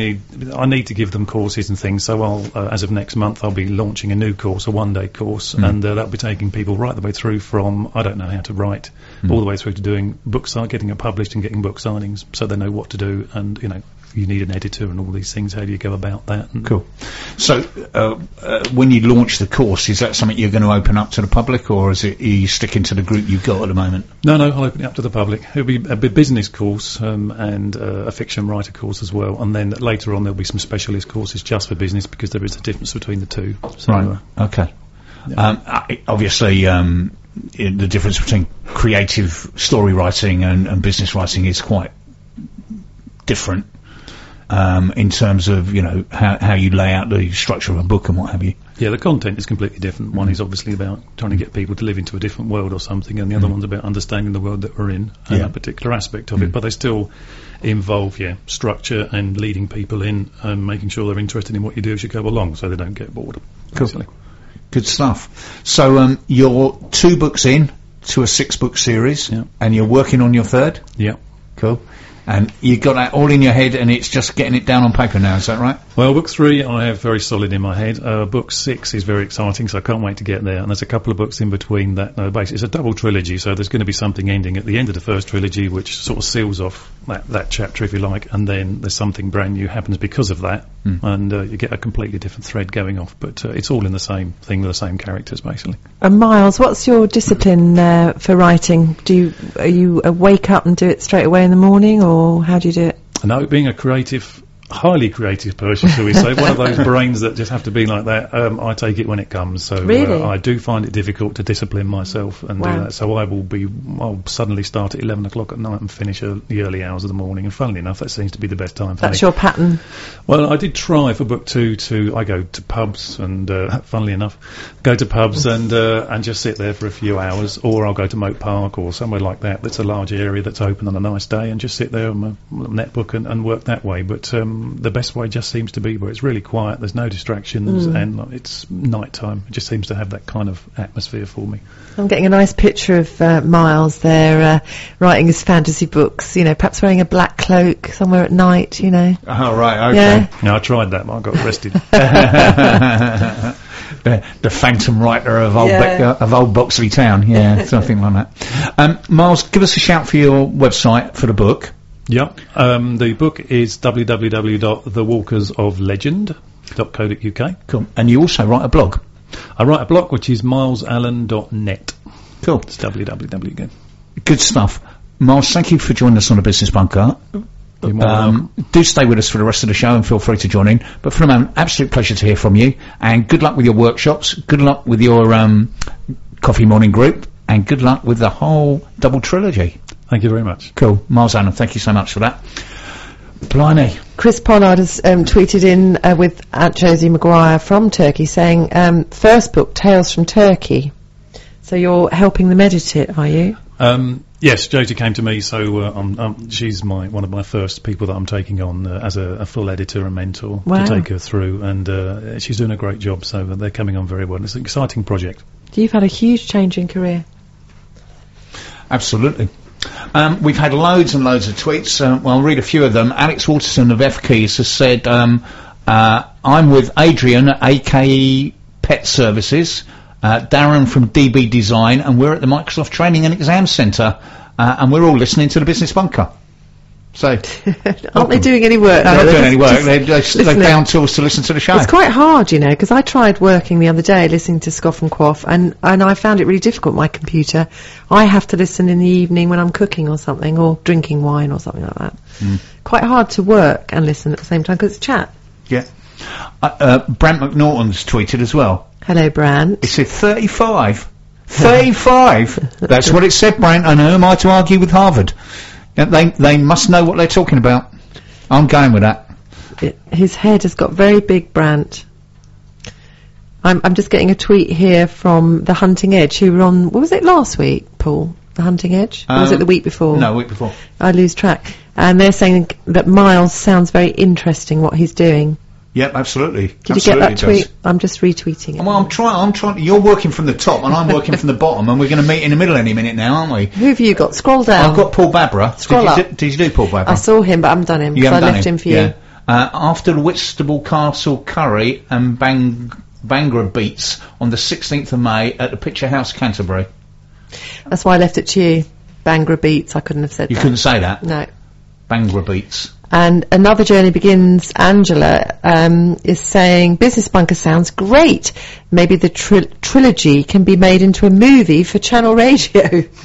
I need to give them courses and things. So as of next month, I'll be launching a new course, a one-day course, and that'll be taking people right the way through from, I don't know how to write, all the way through to doing getting it published and getting book signings, so they know what to do. And, you need an editor and all these things. How do you go about that? Cool. So, when you launch the course, is that something you're going to open up to the public, or are you sticking to the group you've got at the moment? No, I'll open it up to the public. It'll be a business course and a fiction writer course as well. And then later on, there'll be some specialist courses just for business, because there is a difference between the two. So, right. Okay. Yeah. Obviously, the difference between creative story writing and business writing is quite different. In terms of, how you lay out the structure of a book and what have you. Yeah, the content is completely different. One is obviously about trying to get people to live into a different world or something, and the other one's about understanding the world that we're in and a particular aspect of it. But they still involve, structure and leading people in and making sure they're interested in what you do as you go along, so they don't get bored. Cool. Good stuff. So you're 2 books in to a 6-book series, and you're working on your 3rd? Yeah. Cool. And you got that all in your head, and it's just getting it down on paper now, is that right? Well, book 3 I have very solid in my head. Book 6 is very exciting, so I can't wait to get there. And there's a couple of books in between that. Basically, it's a double trilogy, so there's going to be something ending at the end of the first trilogy, which sort of seals off that chapter, if you like, and then there's something brand new happens because of that, and you get a completely different thread going off. But it's all in the same thing with the same characters, basically. And Miles, what's your discipline for writing? Are you wake up and do it straight away in the morning, or how do you do it? No, being a creative, highly creative person, shall we say, one of those brains that just have to be like that. I take it when it comes. So Really? I do find it difficult to discipline myself and do Wow. that. So I'll suddenly start at 11 o'clock at night and finish the early hours of the morning. And funnily enough, that seems to be the best time for That's me. your pattern. Well, I did try for book 2 I go to pubs and, funnily enough, go to pubs and just sit there for a few hours, or I'll go to Moat Park or somewhere like that. That's a large area that's open on a nice day, and just sit there on my netbook and work that way. But the best way just seems to be where it's really quiet, there's no distractions, and it's night time. It just seems to have that kind of atmosphere for me. I'm getting a nice picture of Miles there writing his fantasy books, perhaps wearing a black cloak somewhere at night, Oh, right, okay. Yeah. Now, I tried that, but I got arrested. The phantom writer of old, Yeah. of old Boxley Town, yeah, something like that. Miles, give us a shout for your website for the book. Yep. The book is www.thewalkersoflegend.co.uk. Cool. And you also write a blog. I write a blog which is milesallen.net. Cool. It's www again. Good stuff. Miles, thank you for joining us on the Business Bunker. You're more than welcome. Do stay with us for the rest of the show and feel free to join in. But for the moment, absolute pleasure to hear from you. And good luck with your workshops. Good luck with your coffee morning group. And good luck with the whole double trilogy. Thank you very much. Cool. Miles Allen, thank you so much for that. Blimey. Chris Pollard has tweeted in with @Josie Maguire from Turkey saying, first book, Tales from Turkey. So you're helping them edit it, are you? Yes, Josie came to me, so she's one of my first people that I'm taking on as a full editor and mentor Wow. to take her through, and she's doing a great job, so they're coming on very well. It's an exciting project. You've had a huge change in career. Absolutely. We've had loads and loads of tweets. I'll read a few of them. Alex Waterson of F Keys has said, I'm with Adrian at AKE Pet Services, Darren from DB Design, and we're at the Microsoft Training and Exam Centre, and we're all listening to the Business Bunker. So, Aren't they doing any work? they're though? not doing any work. Just They listening. found tools to listen to the show. It's quite hard, because I tried working the other day listening to Scoff and Quaff, and I found it really difficult, my computer. I have to listen in the evening when I'm cooking or something, or drinking wine or something like that. Quite hard to work and listen at the same time, because it's chat. Yeah. Brant McNaughton's tweeted as well. Hello, Brant. It said 35. 35! That's what it said, Brant. And who am I to argue with Harvard? They must know what they're talking about. I'm going with that. His head has got very big, Brant. I'm just getting a tweet here from The Hunting Edge, who were on, what was it last week, Paul? The Hunting Edge? Or was it the week before? No, week before. I lose track. And they're saying that Miles sounds very interesting, what he's doing. Yep, absolutely. Did you get that tweet? I'm just retweeting it. Well, I'm trying. You're working from the top and I'm working from the bottom, and we're going to meet in the middle any minute now, aren't we? Who have you got? Scroll down. I've got Paul Babra. Scroll up. Did you do Paul Babra? I saw him, but I haven't done him, You because I haven't left done him for yeah. you. After the Whitstable Castle Curry and Bangra Beats on the 16th of May at the Picture House, Canterbury. That's why I left it to you. Bangra Beats, I couldn't have said You that. couldn't say that. No. Bangra Beats. And Another Journey Begins, Angela, is saying, Business Bunker sounds great. Maybe the trilogy can be made into a movie for Channel Radio.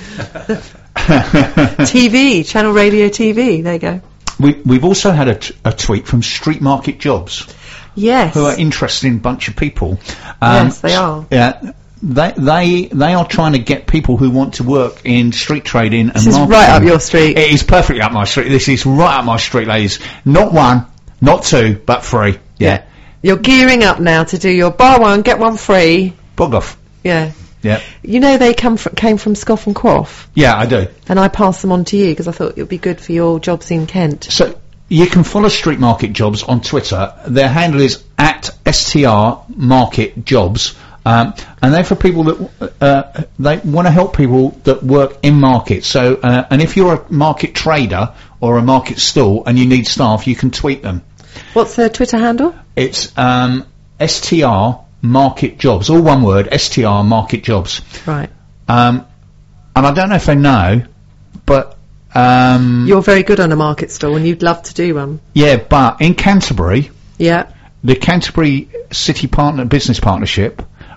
TV, Channel Radio TV. There you go. We've also had a tweet from Street Market Jobs, Yes. who are interesting bunch of people. Yes, they are. Yeah. They are trying to get people who want to work in street trading and This is marketing. right up your street. It is perfectly up my street. This is right up my street, ladies. Not one, not two, but three. Yeah. You're gearing up now to do your buy one, get one free. Bog off. Yeah. Yeah. You know they came from Scoff and Quaff, Yeah, I do. and I passed them on to you because I thought it would be good for your jobs in Kent. So you can follow Street Market Jobs on Twitter. Their handle is @STRMarketJobs. And they're for people that they want to help people that work in markets. So, and if you're a market trader or a market stall and you need staff, you can tweet them. What's their Twitter handle? It's STR Market Jobs, all one word. STR Market Jobs. Right. And I don't know if they know, but You're very good on a market stall, and you'd love to do one. yeah, but in Canterbury, Yeah. the Canterbury City Business Partnership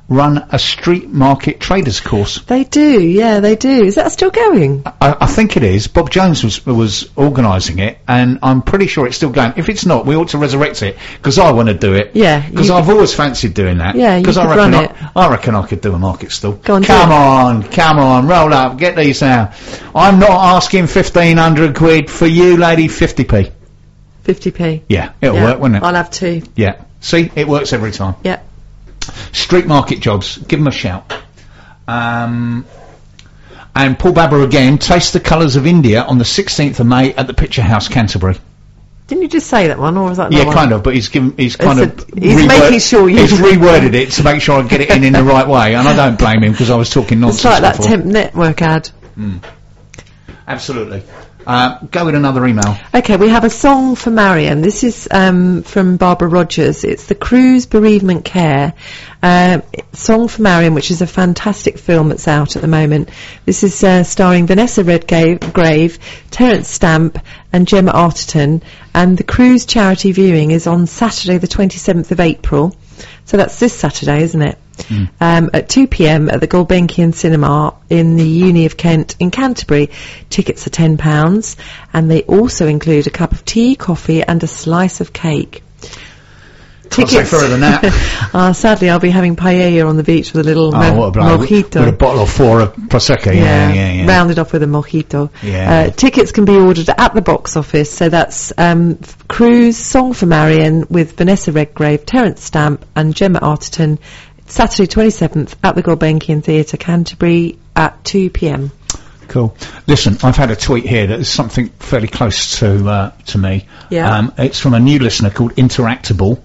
run a street market traders course. They do, yeah, they do. Is that still going? I think it is. Bob Jones was organising it, and I'm pretty sure it's still going. If it's not, we ought to resurrect it, because I want to do it. Yeah. Because I've always fancied doing that. Yeah, you could run it. I reckon I could do a market stall. Go on, come on, roll up, get these now. I'm not asking 1,500 quid for you, lady, 50p. 50p. Yeah, it'll work, won't it? I'll have 2. Yeah. See, it works every time. Yeah. Street market jobs, give them a shout. And Paul Babber again, Taste the Colours of India on the 16th of May at the Picture House, Canterbury. Didn't you just say that one, or was that Yeah, one? kind of, but he's making sure you... He's reworded it to make sure I get it in the right way, and I don't blame him, because I was talking nonsense It's like that before. Temp Network ad. Absolutely. Go with another email. Okay, we have a song for Marion. This is from Barbara Rogers. It's the Cruise Bereavement Care Song for Marion, which is a fantastic film that's out at the moment. This is starring Vanessa Redgrave, Terence Stamp and Gemma Arterton, and the cruise charity viewing is on Saturday the 27th of April. So that's this Saturday, isn't it? At 2 p.m. at the Gulbenkian Cinema in the Uni of Kent in Canterbury. Tickets are £10, and they also include a cup of tea, coffee and a slice of cake. Can't say further than that. Sadly, I'll be having paella on the beach with a little mojito. With a bottle or 4 of Prosecco. Yeah. Rounded off with a mojito. Yeah. Tickets can be ordered at the box office. So that's Cruise Song for Marion with Vanessa Redgrave, Terence Stamp and Gemma Arterton. Saturday 27th at the Gulbenkian Theatre, Canterbury at 2 p.m. Cool. Listen, I've had a tweet here that is something fairly close to me. Yeah. It's from a new listener called Interactable.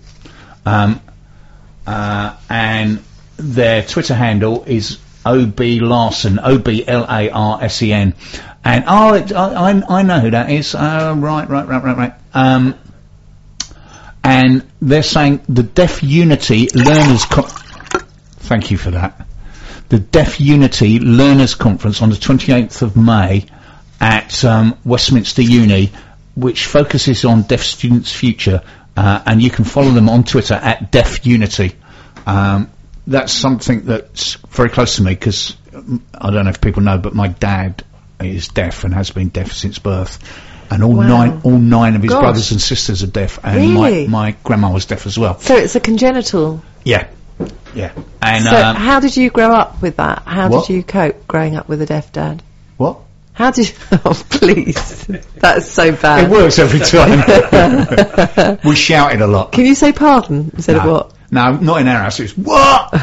And their Twitter handle is OB Larsen, OBLARSEN. And I know who that is. Right. And they're saying the Deaf Unity Learners Thank you for that. The Deaf Unity Learners Conference on the 28th of May at Westminster Uni, which focuses on deaf students' future. And you can follow them on Twitter at Deaf Unity. That's something that's very close to me, because I don't know if people know, but my dad is deaf and has been deaf since birth, and all nine of his brothers and sisters are deaf, and really? my grandma was deaf as well. So it's a congenital. Yeah. And so how did you grow up with that? How what? did you cope growing up with a deaf dad? What? How did you... Oh, please. That's so bad. It works every time. We shouted a lot. Can you say pardon instead of what? No, not in our house. It's what?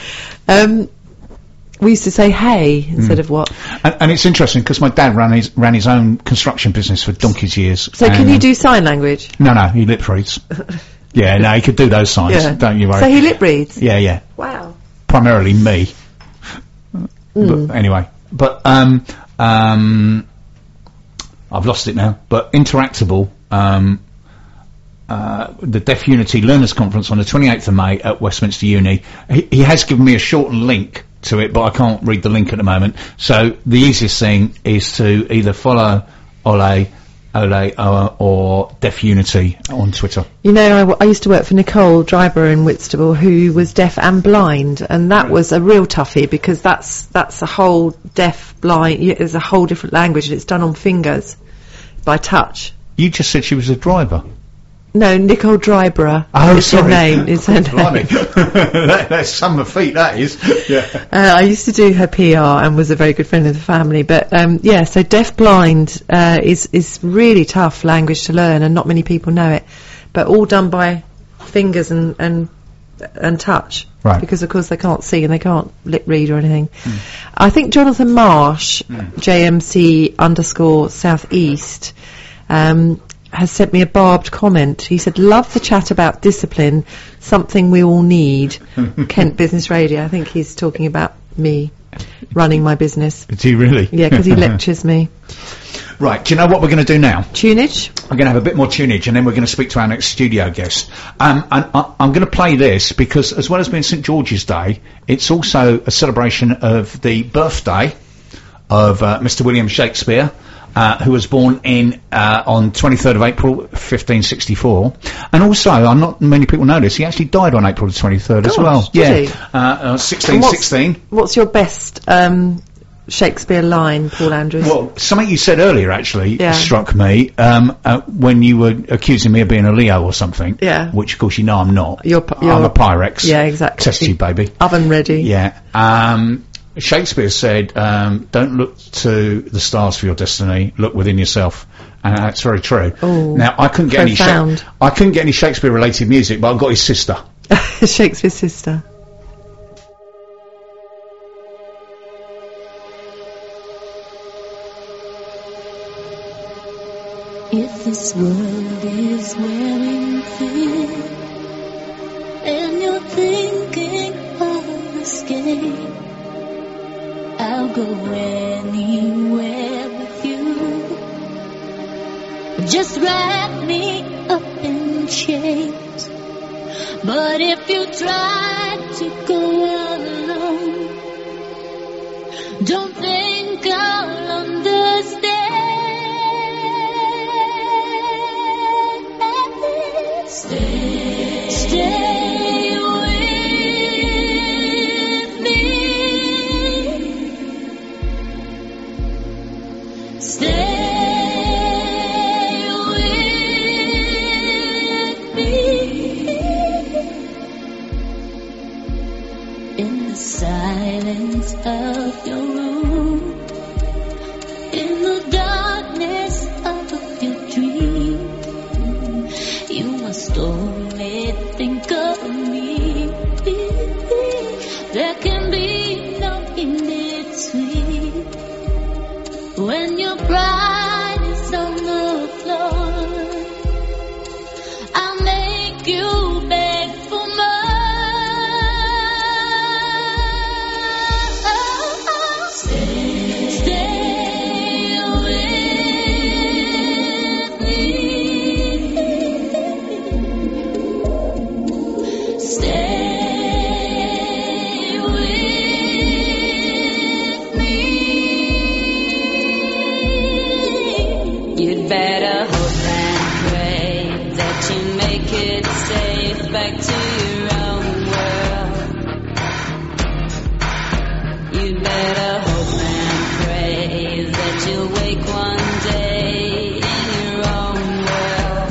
We used to say hey instead of what. And it's interesting, because my dad ran his own construction business for donkey's years. So can you do sign language? No, he lip reads. Yeah, no, he could do those signs. Yeah. Don't you worry. So he lip reads? Yeah. Wow. Primarily me. But anyway. But, I've lost it now. But Interactable, the Deaf Unity Learners Conference on the 28th of May at Westminster Uni. He has given me a shortened link to it, but I can't read the link at the moment. So the easiest thing is to either follow Ole or Deaf Unity on Twitter. You know, I used to work for Nicole Dryber in Whitstable, who was deaf and blind, and that was a real toughie, because that's a whole deaf blind. It's a whole different language, and it's done on fingers by touch. You just said she was a driver. No, Nicole Dryber. Oh, is sorry. her name. Is her name. That's some feat, that is. Yeah. I used to do her PR and was a very good friend of the family. But so deaf blind is really tough language to learn, and not many people know it. But all done by fingers and touch, right? Because of course they can't see and they can't lip read or anything. I think Jonathan Marsh, JMC_Southeast, has sent me a barbed comment. He said, "Love the chat about discipline, something we all need." Kent Business Radio. I think he's talking about me running my business. Is he really? Yeah, because he lectures me. Right, do you know what we're going to do now? Tunage? I'm going to have a bit more tunage, and then we're going to speak to our next studio guest. And I'm going to play this because, as well as being St George's Day, it's also a celebration of the birthday of Mr William Shakespeare. who was born in on 23rd of April 1564, and also, not many people know this, he actually died on April the 23rd as well. Did he? 1616. What's your best Shakespeare line, Paul Andrews? Well, something you said earlier actually struck me when you were accusing me of being a Leo or something. Yeah. Which, of course, you know I'm not. You're I'm a Pyrex. Yeah, exactly. Test tube baby. Oven ready. Yeah. Shakespeare said, "Don't look to the stars for your destiny. Look within yourself." And that's very true. Ooh, now, I couldn't get profound. any Shakespeare-related music, but I got his sister. Shakespeare's sister. If this world is wearing thin and you're thinking of escape, I'll go anywhere with you. Just wrap me up in chains. But if you try to go alone, don't think I'll understand. Stay with me. Stay with me. In the silence of your room, in the darkness of your dream, you must only think of me. There can be no in between. When your pride is on the floor, I'll make you beg for more. Stay with me. Stay with me. You'd better hope and pray that you make it safe back to your own world. You'd better hope and pray that you'll wake one day in your own world.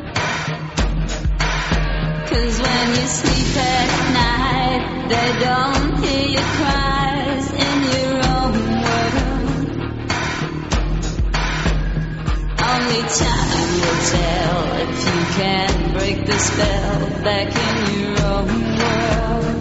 'Cause when you sleep at night, they don't hear your cries in your own world. Only time will tell if you can break the spell back in your own world.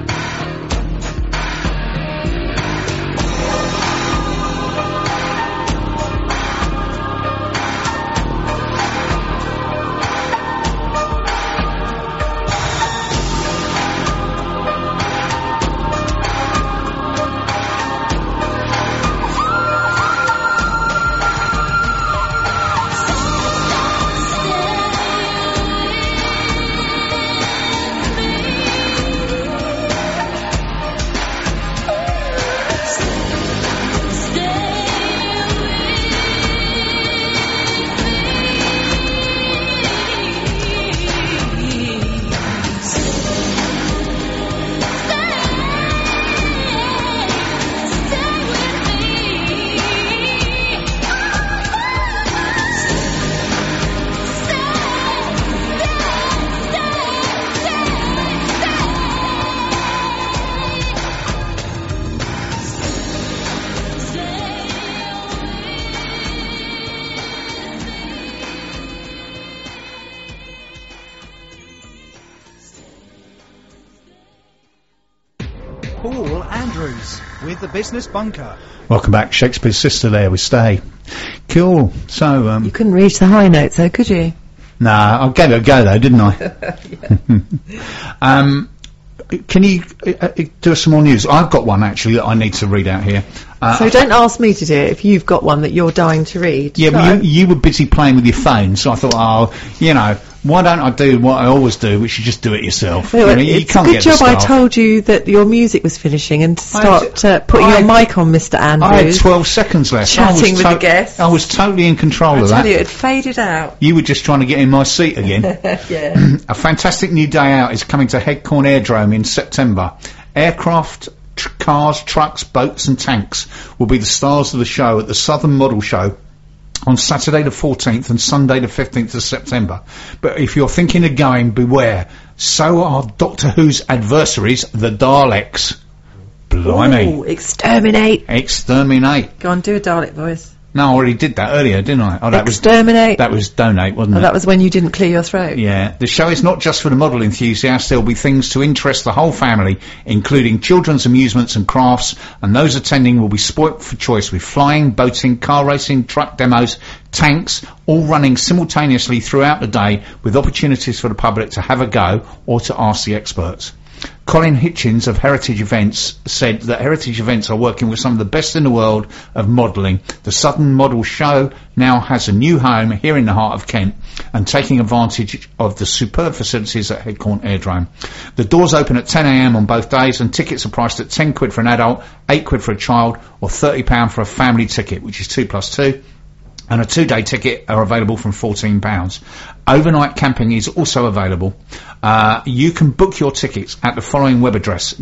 Paul Andrews with the Business Bunker. Welcome back. Shakespeare's sister there with Stay. Cool. So, You couldn't reach the high notes though, could you? I gave it a go though, didn't I? Can you do us some more news? I've got one actually that I need to read out here. So don't ask me to do it if you've got one that you're dying to read. Yeah, No. but you were busy playing with your phone, so I thought, Why don't I do what I always do, which is just do it yourself? Well, You it's can't a good get job the I staff. told you that your music was finishing and to start putting your mic on, Mr. I had Andrews. 12 seconds left. Chatting with the guests. I was totally in control I of tell that. you, it faded out. You were just trying to get in my seat again. Yeah. A fantastic new day out is coming to Headcorn Airdrome in September. Aircraft, cars, trucks, boats and tanks will be the stars of the show at the Southern Model Show on Saturday the 14th and Sunday the 15th of September. But if you're thinking of going, beware. So are Doctor Who's adversaries, the Daleks. Blimey. Ooh, exterminate. Exterminate. Go on, do a Dalek voice. No, I already did that earlier, didn't I? Oh, Exterminate. that was donate, wasn't Oh, it? that was when you didn't clear your throat. Yeah, the show is not just for the model enthusiast. There'll be things to interest the whole family, including children's amusements and crafts, and those attending will be spoilt for choice with flying, boating, car racing, truck demos, tanks, all running simultaneously throughout the day with opportunities for the public to have a go or to ask the experts. Colin Hitchens of Heritage Events said that Heritage Events are working with some of the best in the world of modelling. The Southern Model Show now has a new home here in the heart of Kent and taking advantage of the superb facilities at Headcorn Airdrome. The doors open at 10 a.m. on both days and tickets are priced at £10 for an adult, £8 for a child or £30 for a family ticket, which is 2 plus 2. And a 2-day ticket are available from £14. Overnight camping is also available. You can book your tickets at the following web address,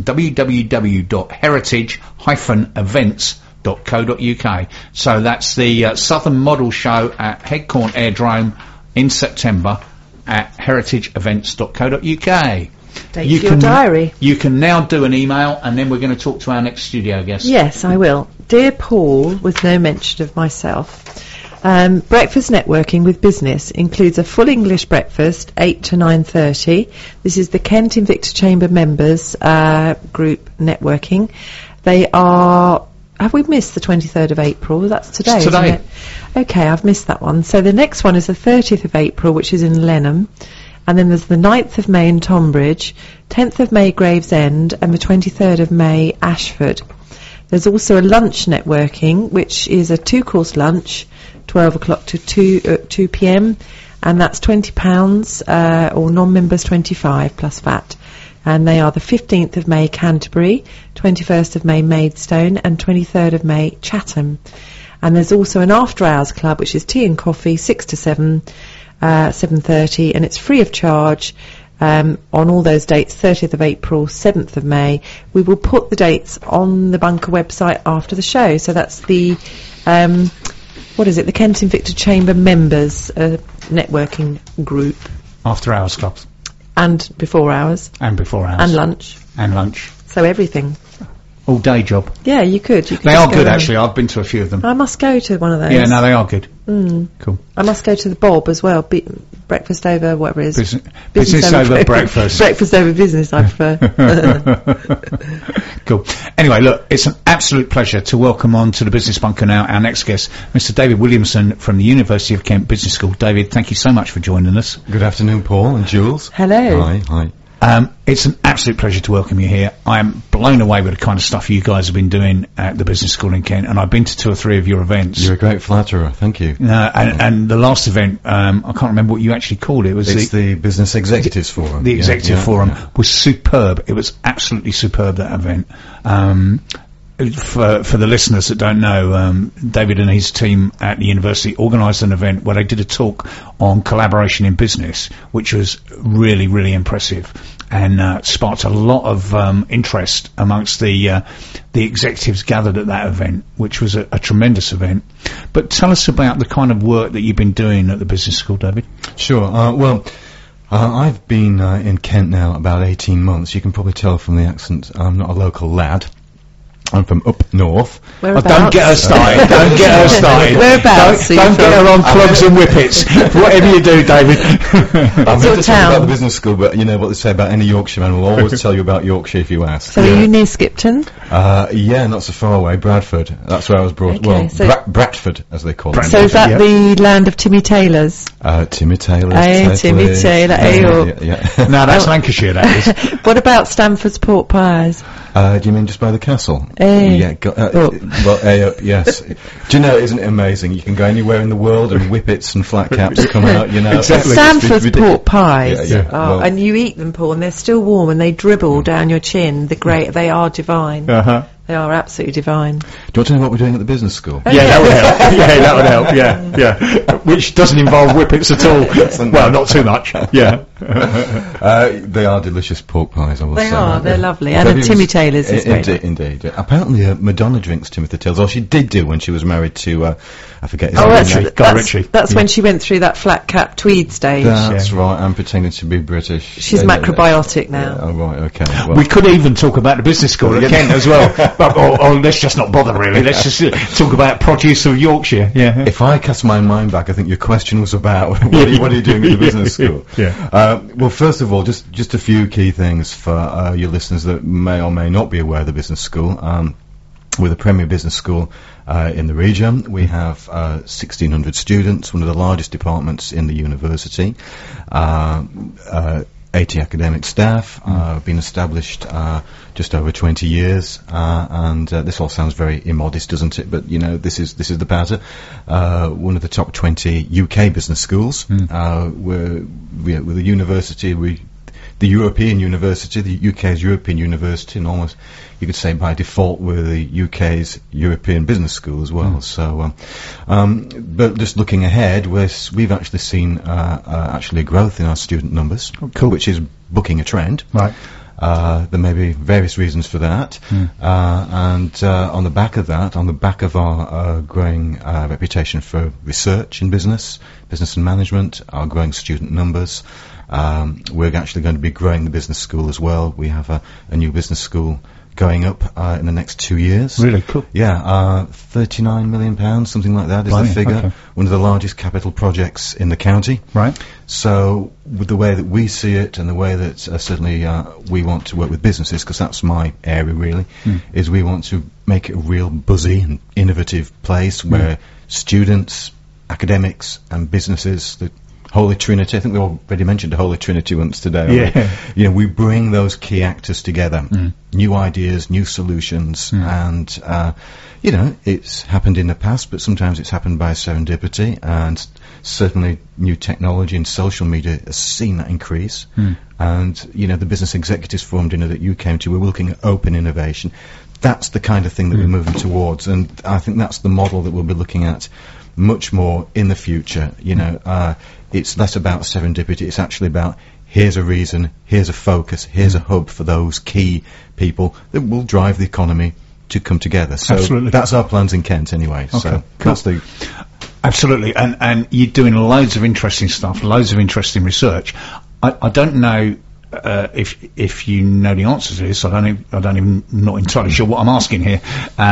www.heritage-events.co.uk. So that's the Southern Model Show at Headcorn Airdrome in September at heritageevents.co.uk. Date your diary. You can now do an email and then we're going to talk to our next studio guest. Yes, I will. Dear Paul, with no mention of myself, breakfast networking with business includes a full English breakfast, 8 to 9:30. This is the Kent Invicta Chamber members group networking. They are... Have we missed the 23rd of April? That's today, It's today. isn't it? Okay, I've missed that one. So the next one is the 30th of April, which is in Lenham. And then there's the 9th of May in Tonbridge, 10th of May Gravesend, and the 23rd of May Ashford. There's also a lunch networking, which is a 2-course lunch, 12 o'clock to 2 p.m, and that's £20, or non-members 25 plus VAT. And they are the 15th of May Canterbury, 21st of May Maidstone, and 23rd of May Chatham. And there's also an after-hours club, which is tea and coffee, 6 to 7, 7:30, and it's free of charge on all those dates, 30th of April, 7th of May. We will put the dates on the Bunker website after the show. So that's the, what is it, the Kent Invicta Chamber members networking group. After hours clubs. And before hours. And before hours. And lunch. And lunch. So everything. All day job. Yeah, you could. They just are go good around. actually. I've been to a few of them. I must go to one of those. Yeah, no, they are good. Cool. I must go to the Bob as well. Breakfast over whatever it is. Business over breakfast. Breakfast over business, I prefer. Cool. Anyway, look, it's an absolute pleasure to welcome on to the Business Bunker now our next guest, Mr. David Williamson from the University of Kent Business School. David, thank you so much for joining us. Good afternoon, Paul and Jules. Hello. Hi. It's an absolute pleasure to welcome you here. I am blown away with the kind of stuff you guys have been doing at the Business School in Kent, and I've been to 2 or 3 of your events. You're a great flatterer, thank you. And the last event, I can't remember what you actually called it. It was It's the Business Executives Forum. The Yeah, Executive yeah, Forum yeah. was superb. It was absolutely superb, that event. For the listeners that don't know, David and his team at the university organised an event where they did a talk on collaboration in business, which was really, really impressive and sparked a lot of interest amongst the executives gathered at that event, which was a tremendous event. But tell us about the kind of work that you've been doing at the business school, David. Sure. I've been in Kent now about 18 months. You can probably tell from the accent I'm not a local lad. I'm from up north. Whereabouts? Don't get her started. Don't get her started. Whereabouts are you Don't get from? her on plugs and whippets. Whatever you do, David. I'm your going to talk town? about the business school, but you know what they say about any Yorkshireman will always tell you about Yorkshire if you ask. So are you near Skipton? Yeah, not so far away. Bradford. That's where I was brought. Okay, well, so- Bradford, as they call it. So is that yeah. the land of Timmy Taylors? Timmy Taylor. Hey, Timmy Taylor. Hey, Yeah. No, that's Lancashire, that is. What about Stamford's pork pies? Do you mean just by the castle? Hey. Yeah. Well, yes. Do you know, isn't it amazing? You can go anywhere in the world and whippets and flat caps come out, you know. Exactly. Stamford's pork pies. Yeah. Oh, and you eat them, Paul, and they're still warm and they dribble down your chin. They are divine. Uh-huh. They are absolutely divine. Do you want to know what we're doing at the business school? Yeah, that would help. Yeah, that would help. Yeah. Which doesn't involve whippets at all. Well, not too much. Yeah. They are delicious pork pies, I will say. They are. They're lovely. Have And you- Timmy Taylor's is great. Indeed. Yeah. Apparently, Madonna drinks Timothy Taylor's. Or she did do when she was married to, I forget his Oh, name. Guy Ritchie. that's when she went through that flat cap tweed stage. That's right. I'm pretending to be British. She's macrobiotic now. Oh, right. Okay. Well, We could even talk about the business school at Kent as well. But, or let's just not bother, really. Let's just talk about produce of Yorkshire. Yeah. if I cast my mind back, I think your question was about what are you doing at the business school? Yeah. Well, first of all, just a few key things for your listeners that may or may not be aware of the business school. We're the premier business school in the region. We have 1,600 students, one of the largest departments in the university. 80 academic staff, been established just over 20 years, and this all sounds very immodest, doesn't it? But you know, this is the patter. One of the top 20 UK business schools. We're the university. The European university, the UK's European university, and almost you could say by default we're the UK's European business school as well. So, but just looking ahead, we've actually seen actually a growth in our student numbers, which is booking a trend. Right. There may be various reasons for that, and on the back of that, on the back of our growing reputation for research in business and management, our growing student numbers, we're actually going to be growing the business school as well. We have a new business school going up in the next 2 years. Really cool. Yeah, £39 million, something like that is the figure. Okay. One of the largest capital projects in the county. Right. So, with the way that we see it and the way that certainly we want to work with businesses, because that's my area really, is we want to make it a real buzzy and innovative place where students, academics and businesses, the Holy Trinity, I think we already mentioned the Holy Trinity once today. Yeah. You know, we bring those key actors together, new ideas, new solutions, and, you know, it's happened in the past, but sometimes it's happened by serendipity, and certainly new technology and social media has seen that increase. And, you know, the business executives forum dinner that you came to, we're looking at open innovation. That's the kind of thing that we're moving towards, and I think that's the model that we'll be looking at much more in the future. You know, it's less about serendipity, it's actually about here's a reason, here's a focus, here's a hub for those key people that will drive the economy to come together. So Absolutely. that's our plans in Kent anyway. Okay, So cool. that's the Absolutely, and you're doing loads of interesting stuff, loads of interesting research. I don't know if you know the answer to this. I don't even not entirely sure what I'm asking here.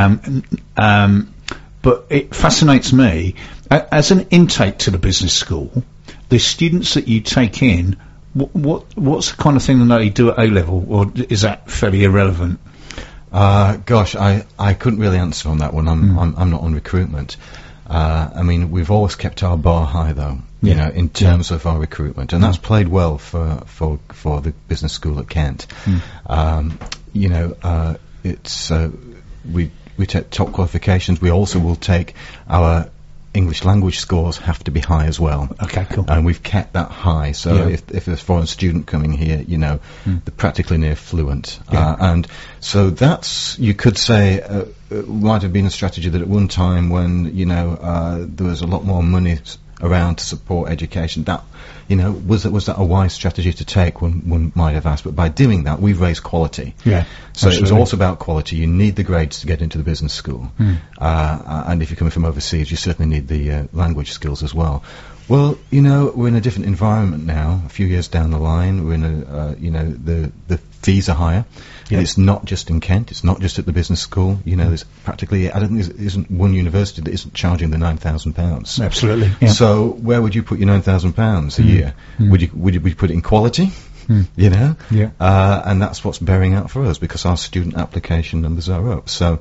But it fascinates me as an intake to the business school. The students that you take in, what's the kind of thing that they do at A level, or is that fairly irrelevant? Gosh, I couldn't really answer on that one. I'm not on recruitment. I mean, we've always kept our bar high, though. You know, in terms of our recruitment, and that's played well for the business school at Kent. You know, it's we take top qualifications. We also will take our English language scores have to be high as well. Okay, cool. And we've kept that high. So if there's a foreign student coming here, you know, they're practically near fluent. And so that's, you could say, might have been a strategy that at one time when, you know, there was a lot more money around to support education, that, you know, was that a wise strategy to take? One might have asked, but by doing that, we've raised quality. Yeah, so absolutely. it was also about quality. You need the grades to get into the business school, and if you're coming from overseas, you certainly need the language skills as well. Well, you know, we're in a different environment now. A few years down the line, we're in a, you know, the fees are higher. Yeah. And it's not just in Kent. It's not just at the business school. You know, there's practically, I don't think there isn't one university that isn't charging the £9,000. Absolutely. Yeah. So where would you put your £9,000 a year? Would you put it in quality? You know? Yeah. And that's what's bearing out for us because our student application numbers are up. So,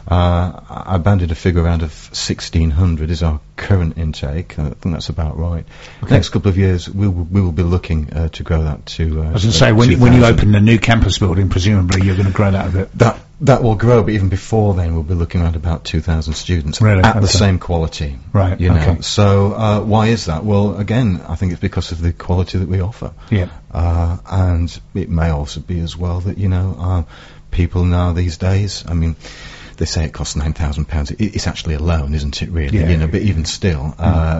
I banded a figure around of 1,600 is our current intake. I think that's about right. Next couple of years, we will be looking to grow that to. I was going to say, when you open the new campus building, presumably you're going to grow that a bit. That will grow, but even before then, we'll be looking at about 2,000 students Really? at the Okay. same quality. Right, You know. okay. So why is that? Well, again, I think it's because of the quality that we offer. Yeah. And it may also be as well that, people now these days, I mean, they say it costs £9,000. It's actually a loan, isn't it, really? Yeah. But even still,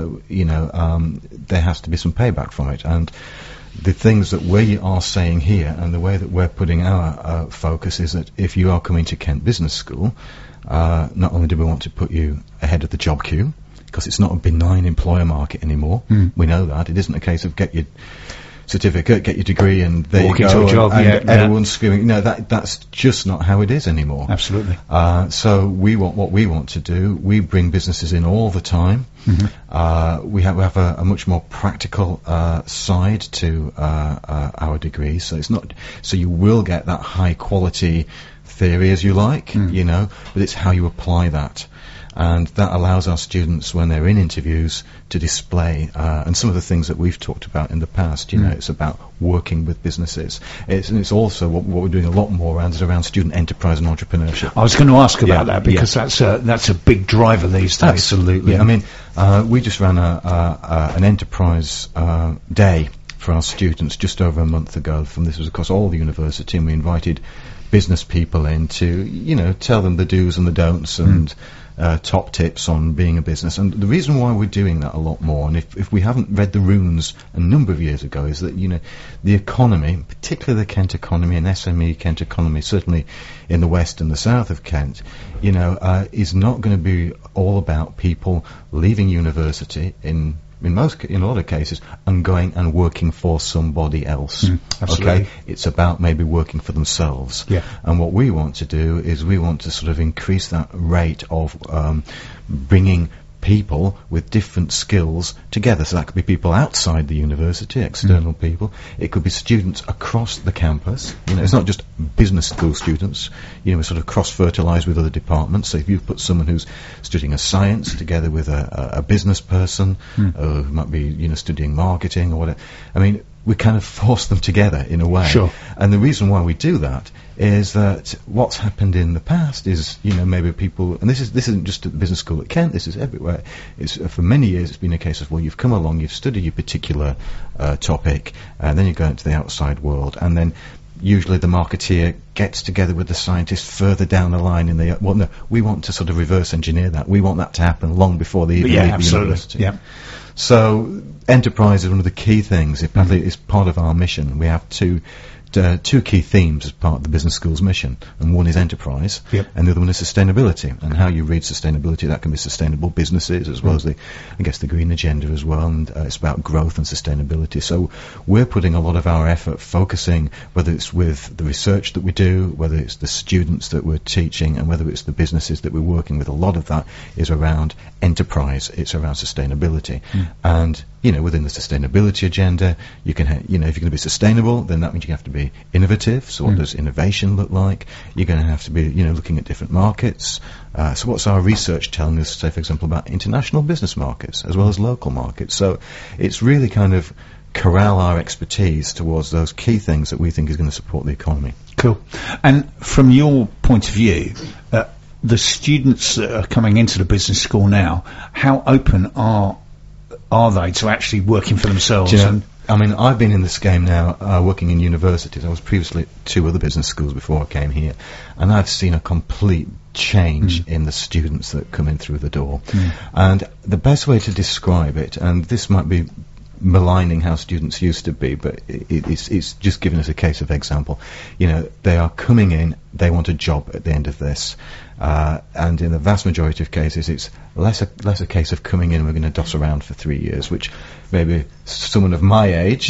there has to be some payback from it. And the things that we are saying here and the way that we're putting our focus is that if you are coming to Kent Business School, not only do we want to put you ahead of the job queue, because it's not a benign employer market anymore. We know that. It isn't a case of get your certificate, get your degree, and there Walk you into go. a job, and yeah. everyone's screaming. No, that's just not how it is anymore. Absolutely. So what we want to do, we bring businesses in all the time. We have a much more practical side to our degrees. So it's not. So you will get that high quality theory as you like, but it's how you apply that. And that allows our students, when they're in interviews, to display, and some of the things that we've talked about in the past, it's about working with businesses. It's also what we're doing a lot more around is around student enterprise and entrepreneurship. I was going to ask about Yeah, that because that's a big driver these days. Absolutely. Yeah. I mean, we just ran an enterprise day for our students just over a month ago. This was across all the university, and we invited business people in to, tell them the do's and the don'ts and top tips on being a business. And the reason why we're doing that a lot more, and if we haven't read the runes a number of years ago, is that, the economy, particularly the Kent economy and SME Kent economy, certainly in the west and the south of Kent, is not going to be all about people leaving university in a lot of cases, and going and working for somebody else. Absolutely. Okay, it's about maybe working for themselves. Yeah. And what we want to do is we want to sort of increase that rate of bringing people with different skills together. So that could be people outside the university, external people. It could be students across the campus. It's not just business school students. We sort of cross-fertilise with other departments. So if you put someone who's studying a science together with a business person, who might be, studying marketing or whatever, I mean, we kind of force them together in a way. Sure. And the reason why we do that is that what's happened in the past is, maybe people, and this isn't just at the business school at Kent, this is everywhere. It's for many years it's been a case of, well, you've come along, you've studied your particular topic, and then you go into the outside world, and then usually the marketeer gets together with the scientist further down the line in the, well, no, we want to sort of reverse engineer that. We want that to happen long before they even leave the university. Yeah. So enterprise is one of the key things. It's part of our mission. We have two key themes as part of the business school's mission, and one is enterprise, and the other one is sustainability. And how you read sustainability, that can be sustainable businesses as well as the green agenda as well, and it's about growth and sustainability. So we're putting a lot of our effort focusing, whether it's with the research that we do, whether it's the students that we're teaching, and whether it's the businesses that we're working with. A lot of that is around enterprise. It's around sustainability. And within the sustainability agenda, you can if you're going to be sustainable, then that means you have to be innovative. So what does innovation look like? You're going to have to be, looking at different markets. So what's our research telling us, say, for example, about international business markets as well as local markets? So it's really kind of corral our expertise towards those key things that we think is going to support the economy. Cool. And from your point of view, the students that are coming into the business school now, how open are they to actually working for themselves? I mean, I've been in this game now, working in universities. I was previously at 2 other business schools before I came here, and I've seen a complete change in the students that come in through the door. And the best way to describe it, and this might be maligning how students used to be, but it's just giving us a case of example. They are coming in, they want a job at the end of this. And in the vast majority of cases, it's less a case of coming in and we're going to doss around for 3 years, which maybe someone of my age,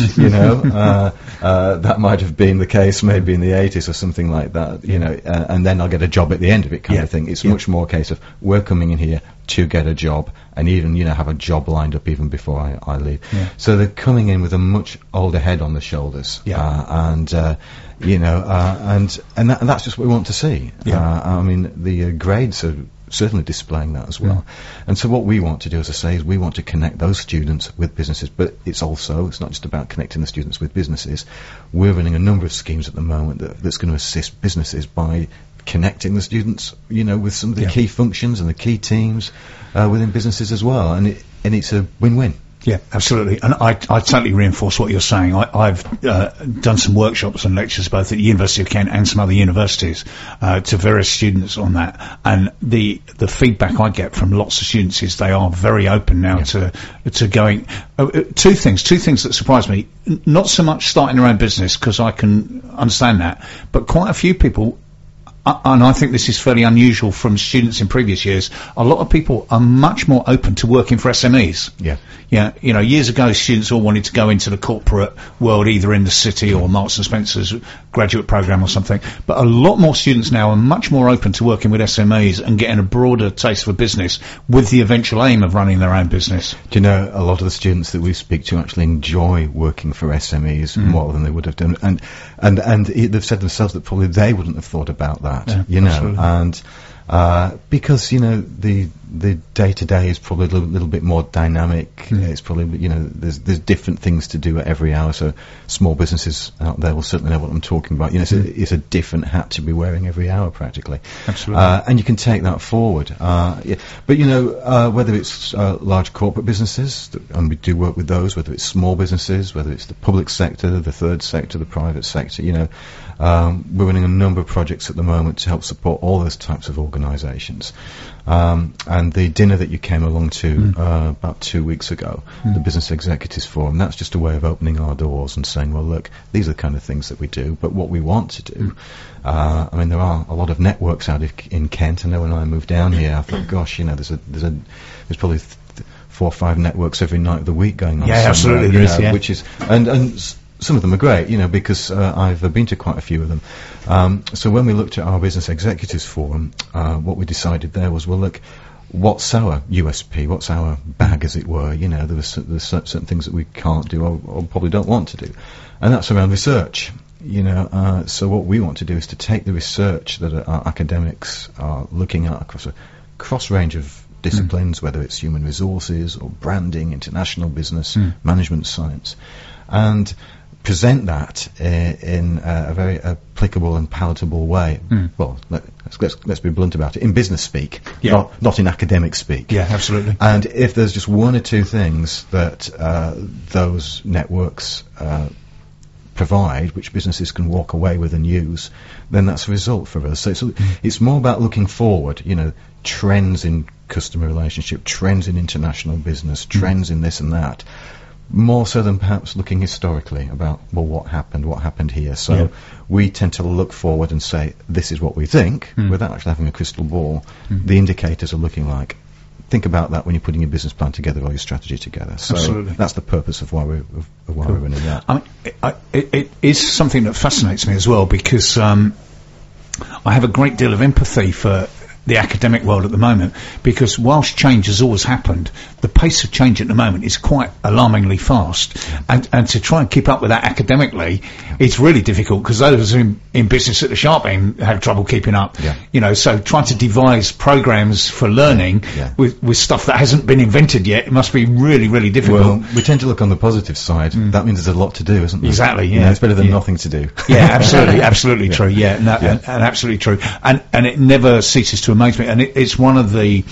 that might have been the case maybe in the 80s or something like that, and then I'll get a job at the end of it kind of thing. It's much more a case of we're coming in here to get a job and even, have a job lined up even before I leave. So they're coming in with a much older head on the shoulders. And You know, and that's just what we want to see. Yeah. I mean, the grades are certainly displaying that as well. And so what we want to do, as I say, is we want to connect those students with businesses, but it's not just about connecting the students with businesses. We're running a number of schemes at the moment that's going to assist businesses by connecting the students, you know, with some of the key functions and the key teams within businesses as well. And it's a win-win. Yeah, absolutely. And I totally reinforce what you're saying. I've done some workshops and lectures both at the University of Kent and some other universities to various students on that. And the feedback I get from lots of students is they are very open now to going. Two things that surprise me. Not so much starting their own business, because I can understand that, but quite a few people, and I think this is fairly unusual from students in previous years, a lot of people are much more open to working for SMEs. Yeah. Yeah, you know, years ago, students all wanted to go into the corporate world, either in the City or Marks and Spencer's graduate program or something. But a lot more students now are much more open to working with SMEs and getting a broader taste for business, with the eventual aim of running their own business. Do you know, a lot of the students that we speak to actually enjoy working for SMEs more than they would have done, and they've said themselves that probably they wouldn't have thought about that, you know, absolutely. And because, you know, the day-to-day is probably a little bit more dynamic. It's probably, you know, there's different things to do at every hour. So small businesses out there will certainly know what I'm talking about. You know, it's a different hat to be wearing every hour practically. Absolutely. And you can take that forward. But, you know, whether it's large corporate businesses, and we do work with those, whether it's small businesses, whether it's the public sector, the third sector, the private sector, you know, we're running a number of projects at the moment to help support all those types of organisations. And the dinner that you came along to about 2 weeks ago, the Business Executives Forum, that's just a way of opening our doors and saying, well, look, these are the kind of things that we do, but what we want to do, I mean, there are a lot of networks out in Kent. I know when I moved down here, I thought, gosh, you know, there's probably 4 or 5 networks every night of the week going on. Yeah, absolutely, there is, yeah. Which is, and some of them are great, you know, because I've been to quite a few of them. So when we looked at our Business Executives Forum, what we decided there was, well, look, what's our USP? What's our bag, as it were? You know, there's certain things that we can't do or probably don't want to do, and that's around research. You know, so what we want to do is to take the research that our academics are looking at across a cross range of disciplines, whether it's human resources or branding, international business, management science, and present that in a very applicable and palatable way. Well, let's be blunt about it. In business speak, not in academic speak. Yeah, absolutely. And if there's just one or two things that those networks provide, which businesses can walk away with and use, then that's a result for us. So it's more about looking forward, you know, trends in customer relationship, trends in international business, trends in this and that, more so than perhaps looking historically about, well, what happened here. So we tend to look forward and say, this is what we think, without actually having a crystal ball. The indicators are looking like. Think about that when you're putting your business plan together or your strategy together. So absolutely. That's the purpose of why we're running that. I mean, it is something that fascinates me as well, because I have a great deal of empathy for the academic world at the moment, because whilst change has always happened, the pace of change at the moment is quite alarmingly fast, and to try and keep up with that academically, it's really difficult, because those in business at the sharp end have trouble keeping up. You know, so trying to devise programs for learning with stuff that hasn't been invented yet, it must be really, really difficult. Well, we tend to look on the positive side. That means there's a lot to do, isn't there? Exactly, yeah. You know, it's better than nothing to do. Yeah, absolutely true. Yeah, and absolutely true. And it never ceases to amaze me. And it's one of the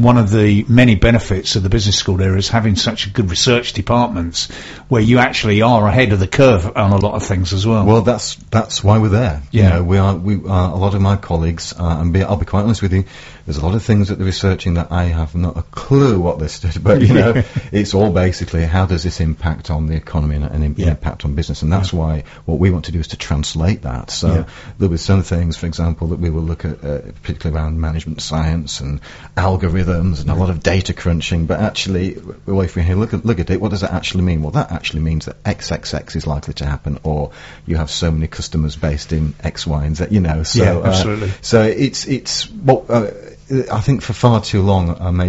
many benefits of the business school there is having such good research departments where you actually are ahead of the curve on a lot of things as well. Well, that's why we're there. You know, we are a lot of my colleagues, and I'll be quite honest with you, there's a lot of things that they're researching that I have not a clue what they're studying, but you know, it's all basically how does this impact on the economy and impact on business, and that's why what we want to do is to translate that. So there'll be some things, for example, that we will look at, particularly around management science and algorithms and a lot of data crunching, but actually, well, if we look at it, what does that actually mean? Well, that actually means that XXX is likely to happen, or you have so many customers based in X, Y, and Z, you know. So, absolutely. So it's well, I think for far too long, maybe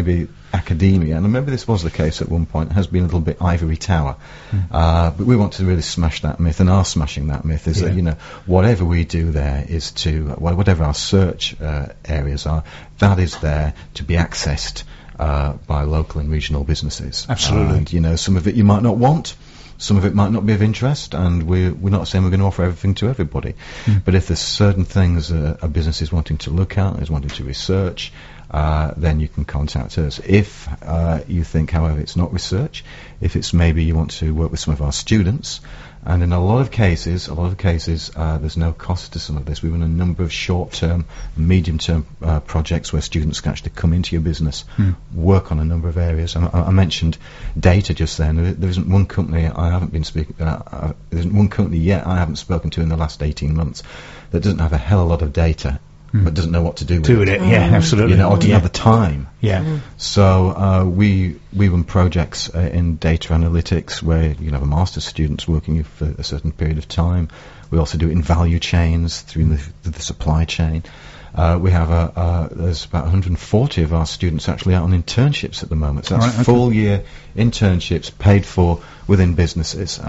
academia, and maybe this was the case at one point, has been a little bit ivory tower. But we want to really smash that myth, and are smashing that myth, is that, you know, whatever we do there is to, whatever our search areas are, that is there to be accessed by local and regional businesses. Absolutely. And, you know, some of it you might not want, some of it might not be of interest, and we're not saying we're going to offer everything to everybody. But if there's certain things a business is wanting to look at, is wanting to research, then you can contact us. If you think, however, it's not research, if it's maybe you want to work with some of our students, and in a lot of cases, there's no cost to some of this. We run a number of short-term, medium-term projects where students can actually come into your business, work on a number of areas. I mentioned data just then. There isn't one company I haven't been speaking. There isn't one company yet I haven't spoken to in the last 18 months that doesn't have a hell of a lot of data, but doesn't know what to do with it. Yeah, absolutely. You know, or doesn't have the time. Yeah. So we run projects in data analytics where you can have a master's students working for a certain period of time. We also do it in value chains through the supply chain. We have there's about 140 of our students actually out on internships at the moment. So that's full year internships paid for within businesses.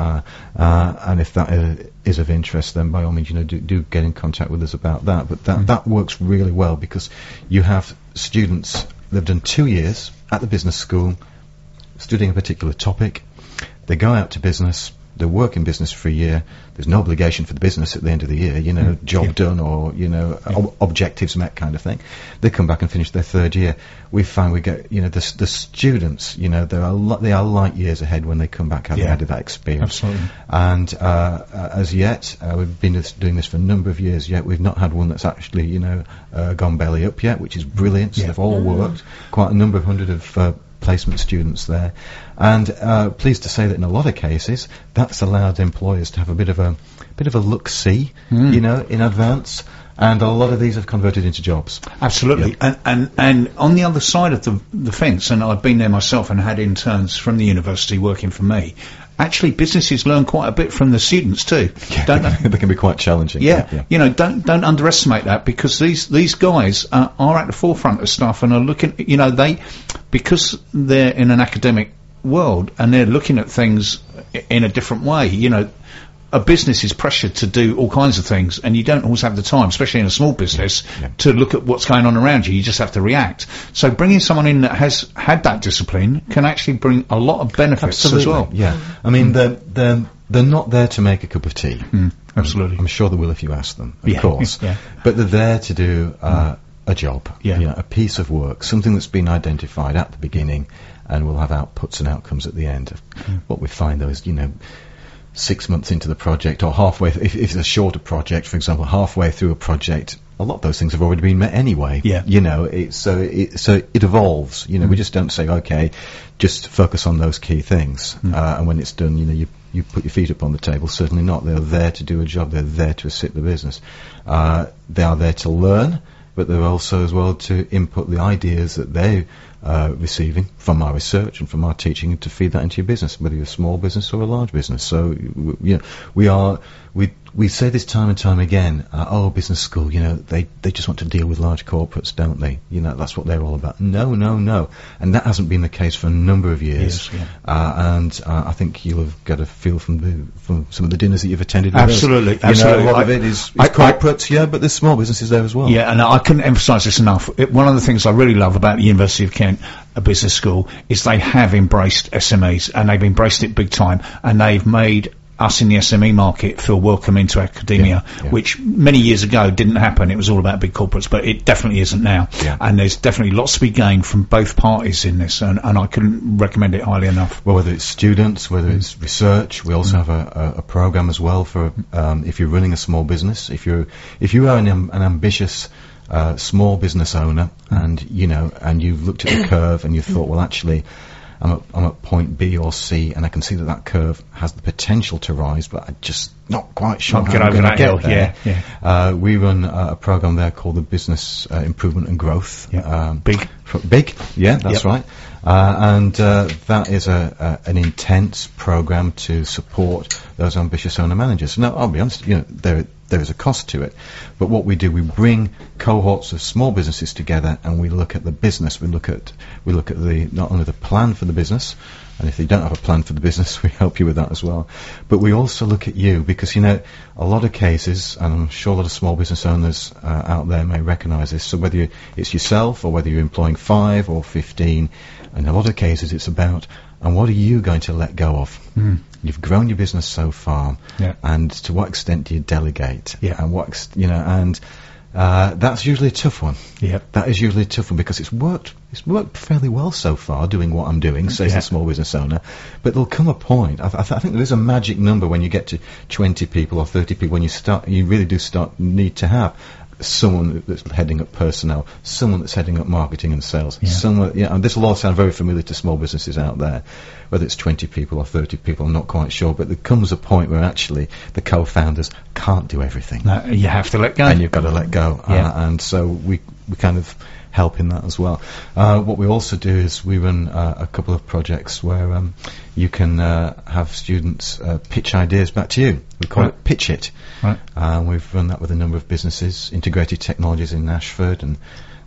And if that is of interest, then by all means, you know, do get in contact with us about that. But that works really well because you have students that have done 2 years at the business school studying a particular topic. They go out to business. They work in business for a year. There's no obligation for the business at the end of the year, you know, job done or, you know, objectives met kind of thing. They come back and finish their 3rd year. We find we get, you know, the students, you know, they are light years ahead when they come back having had that experience. Absolutely. And as yet, we've been doing this for a number of years, yet we've not had one that's actually, you know, gone belly up yet, which is brilliant. So they've all worked. Quite a number of hundred of placement students there, and pleased to say that in a lot of cases that's allowed employers to have a bit of a look-see, you know, in advance, and a lot of these have converted into jobs. Absolutely. And on the other side of the fence, and I've been there myself and had interns from the university working for me, actually businesses learn quite a bit from the students too, don't they? They can be quite challenging. Yeah. You know, don't underestimate that, because these guys are at the forefront of stuff and are looking, you know, because they're in an academic world and they're looking at things in a different way. You know, a business is pressured to do all kinds of things, and you don't always have the time, especially in a small business, to look at what's going on around you. You just have to react. So bringing someone in that has had that discipline can actually bring a lot of benefits as well. Yeah. I mean, they're not there to make a cup of tea. Absolutely. I'm sure they will if you ask them, of course. But they're there to do a job, you know, a piece of work, something that's been identified at the beginning, and will have outputs and outcomes at the end. What we find, though, is, you know, 6 months into the project, or halfway, if it's a shorter project, for example, halfway through a project, a lot of those things have already been met anyway. You know, so it evolves. You know, we just don't say, okay, just focus on those key things, and when it's done, you know, you put your feet up on the table. Certainly not. They're there to do a job. They're there to assist the business. They are there to learn, but they're also as well to input the ideas that they're receiving from our research and from our teaching, to feed that into your business, whether you're a small business or a large business. So, you know, we say this time and time again, business school, you know, they just want to deal with large corporates, don't they? You know, that's what they're all about. No. And that hasn't been the case for a number of years. And I think you'll have got a feel from some of the dinners that you've attended with Absolutely. us. You know, a lot of it is corporates, but there's small businesses there as well. Yeah, and I couldn't emphasise this enough. One of the things I really love about the University of Kent, a business school, is they have embraced SMEs, and they've embraced it big time, and they've made us in the SME market feel welcome into academia, which many years ago didn't happen. It was all about big corporates, but it definitely isn't now. And there's definitely lots to be gained from both parties in this, and I couldn't recommend it highly enough. Well, whether it's students, whether it's research, we also have a program as well for if you're running a small business, if you are an ambitious small business owner, and you know, and you've looked at the curve and you thought, well, actually, I'm at point B or C, and I can see that curve has the potential to rise, but I'm just not quite sure how I'm going to get there. We run a program there called the Business Improvement and Growth. Big Big, yeah, that's right. And that is an intense program to support those ambitious owner-managers. Now, I'll be honest, there is a cost to it. But what we do, we bring cohorts of small businesses together, and we look at the business. We look at not only the plan for the business, and if you don't have a plan for the business, we help you with that as well. But we also look at you, because, a lot of cases, and I'm sure a lot of small business owners out there may recognise this, so whether it's yourself or whether you're employing 5 or 15, in a lot of cases it's about, and what are you going to let go of? You've grown your business so far, and to what extent do you delegate? And that's usually a tough one. That is usually a tough one, because it's worked fairly well so far, doing what I'm doing, says the small business owner. But there'll come a point. I think there is a magic number when you get to 20 people or 30 people, when you really do need to have someone that's heading up personnel, someone that's heading up marketing and sales, someone, and this will all sound very familiar to small businesses out there, whether it's 20 people or 30 people, I'm not quite sure, but there comes a point where actually the co-founders can't do everything. No, you have to let go. And you've got to let go. And so we kind of help in that as well. What we also do is we run a couple of projects where you can have students pitch ideas back to you. We call it Pitch It. We've run that with a number of businesses, Integrated Technologies in Ashford, and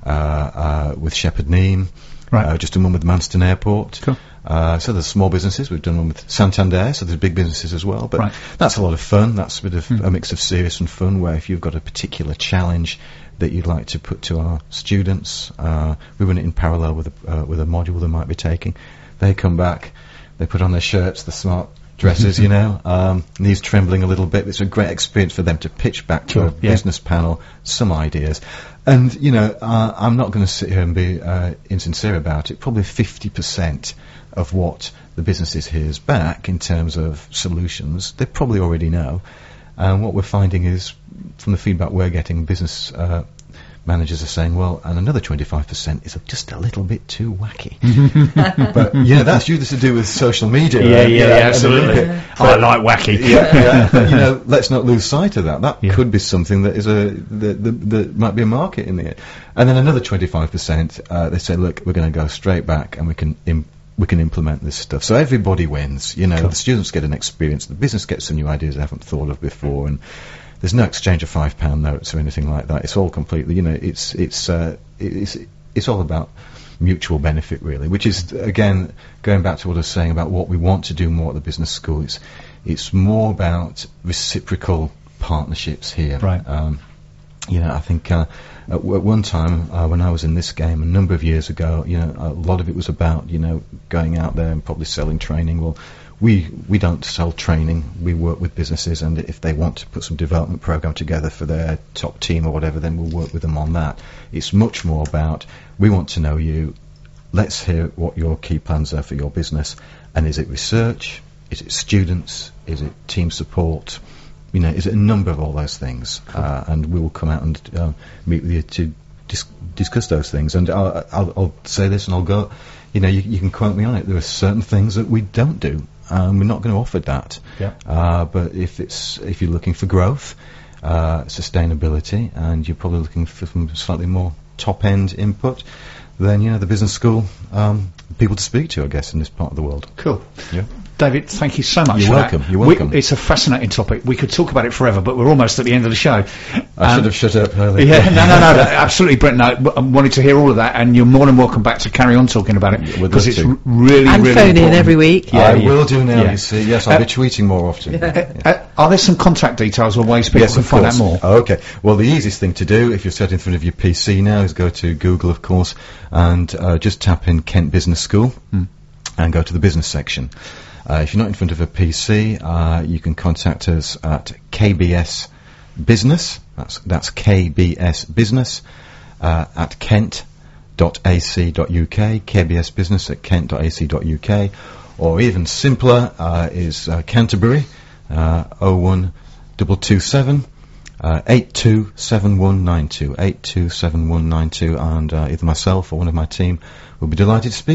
with Shepherd Neame. Just done one with Manston Airport. Cool. So there's small businesses. We've done one with Santander, so there's big businesses as well. But that's a lot of fun. That's a bit of a mix of serious and fun, where if you've got a particular challenge that you'd like to put to our students, we run it in parallel with a module they might be taking. They come back, they put on their shirts, the smart dresses, knees trembling a little bit. It's a great experience for them to pitch back to a business panel some ideas. And, I'm not going to sit here and be insincere about it. Probably 50% of what the businesses hears back in terms of solutions, they probably already know. And what we're finding is, from the feedback we're getting, business managers are saying, well, and another 25% is just a little bit too wacky. But that's usually to do with social media. Absolutely. I like wacky. But, let's not lose sight of that. That could be something that is that might be a market in there. And then another 25%, they say, look, we're going to go straight back and we can implement this stuff. So everybody wins. The students get an experience, the business gets some new ideas they haven't thought of before, and there's no exchange of £5 notes or anything like that. It's all completely, it's all about mutual benefit, really, which is, again, going back to what I was saying about what we want to do more at the business school. It's more about reciprocal partnerships here. I think at one time when I was in this game a number of years ago, a lot of it was about, going out there and probably selling training. Well, we don't sell training. We work with businesses, and if they want to put some development program together for their top team or whatever, then we'll work with them on that. It's much more about, we want to know you. Let's hear what your key plans are for your business. And is it research? Is it students? Is it team support? Is it a number of all those things? And we will come out and meet with you to discuss those things. And I'll say this and I'll go, you can quote me on it. There are certain things that we don't do. We're not going to offer that. But if you're looking for growth, sustainability, and you're probably looking for some slightly more top-end input, then, the business school, people to speak to, I guess, in this part of the world. Cool. Yeah. David, thank you so much. You're for welcome. That. You're welcome. It's a fascinating topic. We could talk about it forever, but we're almost at the end of the show. I should have shut up earlier. No, absolutely, Brent. No, I wanted to hear all of that, and you're more than welcome back to carry on talking about it, because it's really, and really phone important. in every week. I will do now. You see, yes, I'll be tweeting more often. Are there some contact details or ways people can find out more? Okay. Well, the easiest thing to do, if you're sat in front of your PC now, is go to Google, of course, and just tap in Kent Business School and go to the business section. If you're not in front of a PC, you can contact us at KBS Business. That's KBS Business at kent.ac.uk. KBS Business at kent.ac.uk. Or even simpler is Canterbury 01227 827192 827192, and either myself or one of my team will be delighted to speak to you.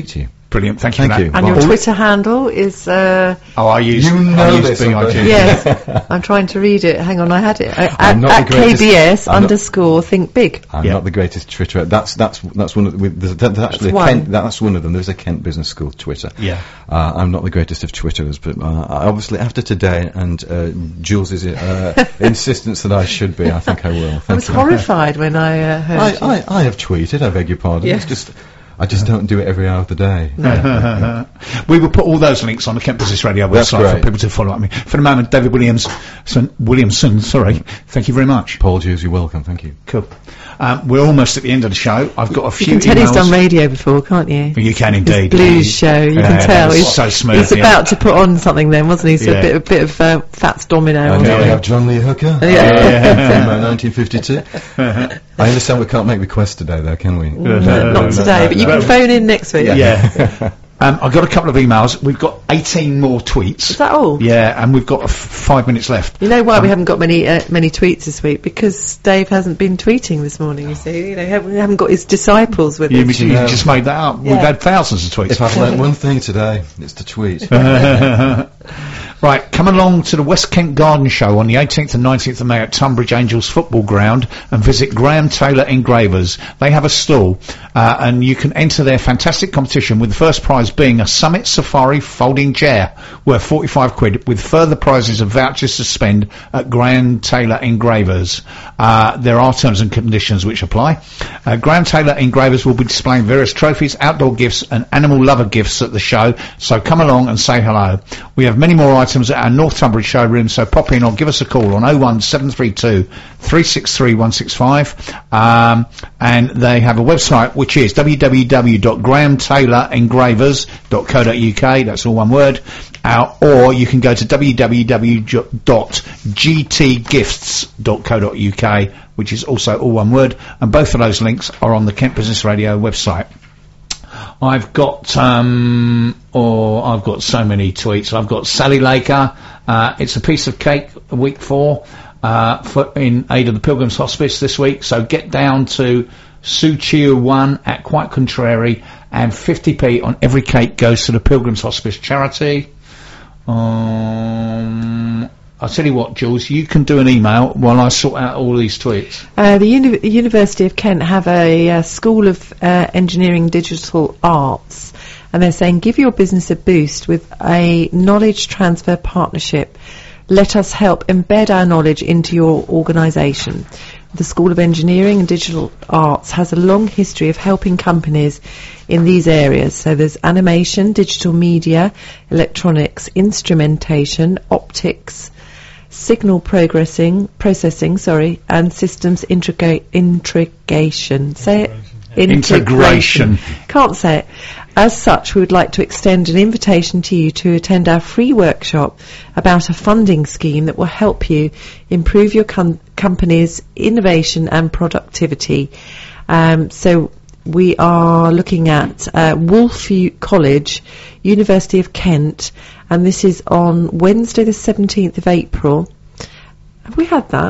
Brilliant. Thank you. Thank for that. you. And your All- Twitter handle is... I use. You know I use this BIG. already. yes, I'm trying to read it. Hang on, I had it. I'm not At the greatest- KBS I'm not- _, think big. I'm Yeah. not the greatest Twitter. That's one of the, there's actually one. Kent, that's one of them. There's a Kent Business School Twitter. Yeah. I'm not the greatest of Twitterers, but obviously after today and Jules's insistence that I should be, I think I will. I Thank was you. horrified when I heard you. I have tweeted. I beg your pardon. Yeah. It's just I just don't do it every hour of the day. We will put all those links on the Kent Business Radio That's website for great. people to follow up me. For the moment, David Williamson, sorry. Thank you very much. Paul Hughes, you're welcome. Thank you. Cool. We're almost at the end of the show. I've got a You few can tell he's emails. done radio before, can't you? You can His indeed. blues show, you Yeah, can tell. that's He's so smooth, He's yeah. about to put on something then, wasn't he? So Yeah. a bit of Fats Domino. And or now we something. have John Lee Hooker Yeah. from 1952. I understand we can't make requests today, though, can we? Not today, but you can phone in next week. Yeah. I've got a couple of emails. We've got 18 more tweets. Is that all? Yeah, and we've got 5 minutes left. You know why we haven't got many tweets this week? Because Dave hasn't been tweeting this morning, you see. We haven't got his disciples with You, us. you just made that up. We've Yeah. had thousands of tweets. If I've learnt one thing today, it's to tweet. Right, come along to the West Kent Garden Show on the 18th and 19th of May at Tunbridge Angels Football Ground and visit Graham Taylor Engravers. They have a stall and you can enter their fantastic competition with the first prize being a Summit Safari folding chair worth 45 quid with further prizes of vouchers to spend at Graham Taylor Engravers. There are terms and conditions which apply. Graham Taylor Engravers will be displaying various trophies, outdoor gifts and animal lover gifts at the show, so come along and say hello. We have many more items at our North Tunbridge showroom, so pop in or give us a call on 01732 363 165 and they have a website which is www.grahamtaylorengravers.co.uk, that's all one word, or you can go to www.gtgifts.co.uk, which is also all one word, and both of those links are on the Kent Business Radio website. I've got so many tweets. I've got Sally Laker. It's a piece of cake, week 4, in aid of the Pilgrims Hospice this week. So get down to Suchiu 1 at Quite Contrary, and 50p on every cake goes to the Pilgrims Hospice charity. I'll tell you what, Jules, you can do an email while I sort out all these tweets. The University of Kent have a School of Engineering Digital Arts, and they're saying give your business a boost with a knowledge transfer partnership. Let us help embed our knowledge into your organisation. The School of Engineering and Digital Arts has a long history of helping companies in these areas. So there's animation, digital media, electronics, instrumentation, optics, signal processing, and systems integration. Say it. Integration. Can't say it. As such, we would like to extend an invitation to you to attend our free workshop about a funding scheme that will help you improve your company's innovation and productivity. So we are looking at Wolf College, University of Kent, and this is on Wednesday the 17th of April. Have we had that?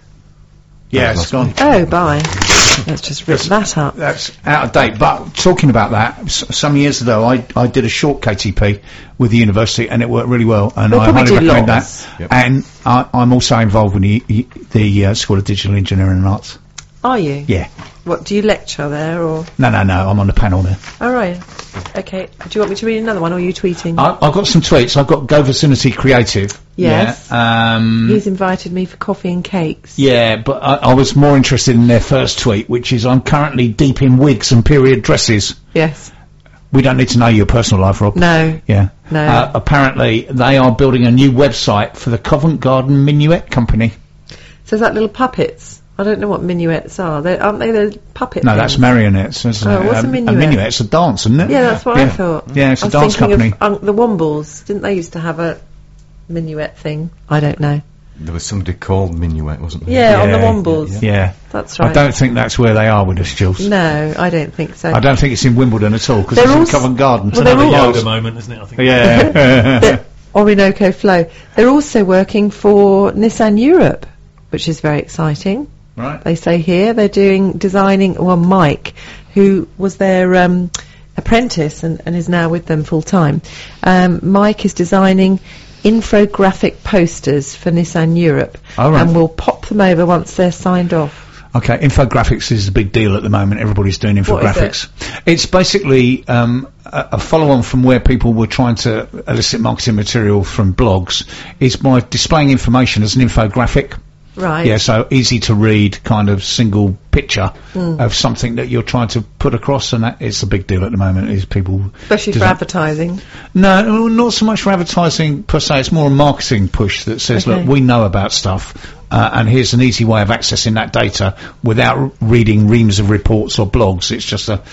Yeah, it's gone. Oh, bye. Let's just rip that up. That's out of date. But talking about that, some years ago, I did a short KTP with the university, and it worked really well. And We'll I probably highly do recommend lots. that. Yep. And I'm also involved with the School of Digital Engineering and Arts. Are you? Yeah. What, do you lecture there, or? No, I'm on the panel there. All right. Okay. Do you want me to read another one, or are you tweeting? I've got some tweets. I've got Go Vicinity Creative. Yes. Yeah. He's invited me for coffee and cakes. Yeah, but I was more interested in their first tweet, which is I'm currently deep in wigs and period dresses. Yes. We don't need to know your personal life, Rob. No. Yeah. No. Apparently, they are building a new website for the Covent Garden Minuet Company. So is that little puppets? I don't know what minuets are. Aren't they the puppet No, things? that's marionettes, isn't Oh, it? what's a minuet? A minuet's a dance, isn't it? Yeah, that's what I thought. Yeah, it's I a was dance thinking company. of the Wombles. Didn't they used to have a minuet thing? I don't know. There was somebody called Minuet, wasn't there? Yeah, on the Yeah, Wombles. Yeah. That's right. I don't think that's where they are with us, Jules. No, I don't think so. I don't think it's in Wimbledon at all, because They're it's in also- Covent Garden. well, they're Another all- Yoda moment, isn't it? I think. Yeah. The Orinoco Flow. They're also working for Nissan Europe, which is very exciting. Right. They say here they're designing. Well, Mike, who was their apprentice and is now with them full time. Mike is designing infographic posters for Nissan Europe, All right. and we'll pop them over once they're signed off. Okay, infographics is a big deal at the moment. Everybody's doing What is infographics. It's basically a follow-on from where people were trying to elicit marketing material from blogs. It's by displaying information as an infographic. Right. Yeah, so easy to read, kind of single picture of something that you're trying to put across, and that it's a big deal at the moment. Is people Especially for advertising. No, not so much for advertising per se. It's more a marketing push that says, Okay. look, we know about stuff, and here's an easy way of accessing that data without reading reams of reports or blogs. It's just a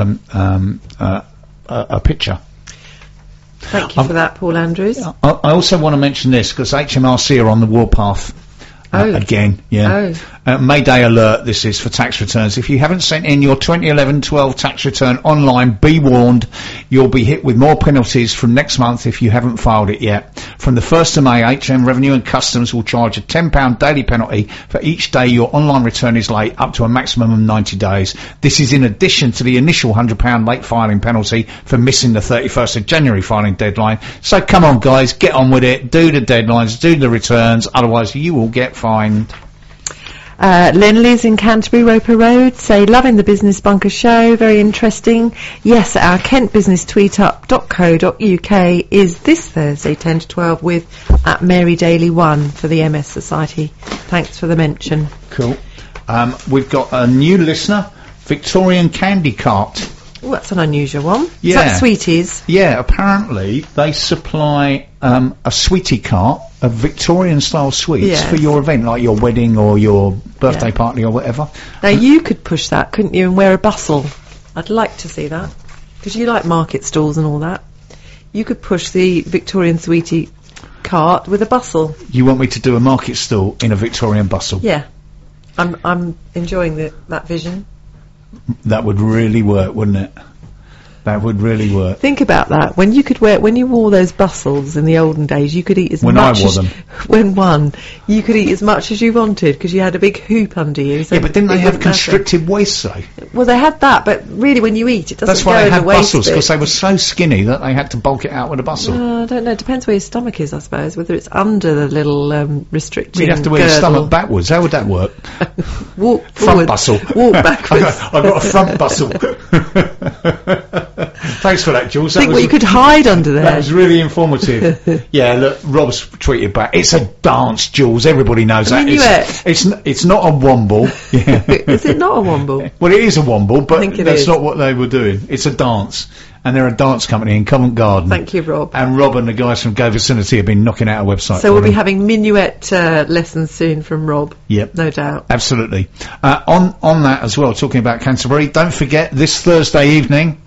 picture. Thank you for that, Paul Andrews. I also want to mention this because HMRC are on the warpath. Again, yeah. Mayday alert, this is for tax returns. If you haven't sent in your 2011-12 tax return online, be warned, you'll be hit with more penalties from next month if you haven't filed it yet. From the 1st of May, HM Revenue and Customs will charge a £10 daily penalty for each day your online return is late, up to a maximum of 90 days. This is in addition to the initial £100 late filing penalty for missing the 31st of January filing deadline. So come on, guys, get on with it, do the deadlines, do the returns, otherwise you will get fined. Lenley's in Canterbury, Roper Road, say, loving the Business Bunker show, very interesting. Yes, our Kent Business tweetup.co.uk is this Thursday 10 to 12 with at Mary Daly 1 for the MS Society. Thanks for the mention. Cool. We've got a new listener, Victorian Candy Cart. Oh, that's an unusual one. Yeah. Is that Sweeties? Yeah, apparently they supply a sweetie cart of Victorian-style sweets Yes. for your event, like your wedding or your birthday party or whatever. Now, you could push that, couldn't you, and wear a bustle? I'd like to see that. Because you like market stalls and all that. You could push the Victorian Sweetie cart with a bustle. You want me to do a market stall in a Victorian bustle? Yeah. I'm enjoying that vision. That would really work, wouldn't it? That would really work. Think about that. When you wore those bustles in the olden days, you could eat as When much I wore as them. you could eat as much as you wanted because you had a big hoop under you. So Yeah, but didn't they it have wouldn't matter. constricted waists, though? Well, they had that, but really, when you eat, it doesn't That's go why they in had the waist bustles, bit. because they were so skinny that they had to bulk it out with a bustle. I don't know. It depends where your stomach is, I suppose. Whether it's under the little restricting You'd have to wear your girdle. stomach backwards. How would that work? Walk Front forward, bustle. walk backwards. I've got a front bustle. Thanks for that, Jules. Think what you could hide under That there. was really informative. Yeah, look, Rob's tweeted back. It's a dance, Jules. Everybody knows that. minuet. It's not a womble. Yeah. Is it not a womble? Well, it is a womble, but think it that's is. not what they were doing. It's a dance. And they're a dance company in Covent Garden. Thank you, Rob. And Rob and the guys from Go Vicinity have been knocking out a website. So for we'll be them. having minuet lessons soon from Rob. Yep. No doubt. Absolutely. On that as well, talking about Canterbury, don't forget this Thursday evening,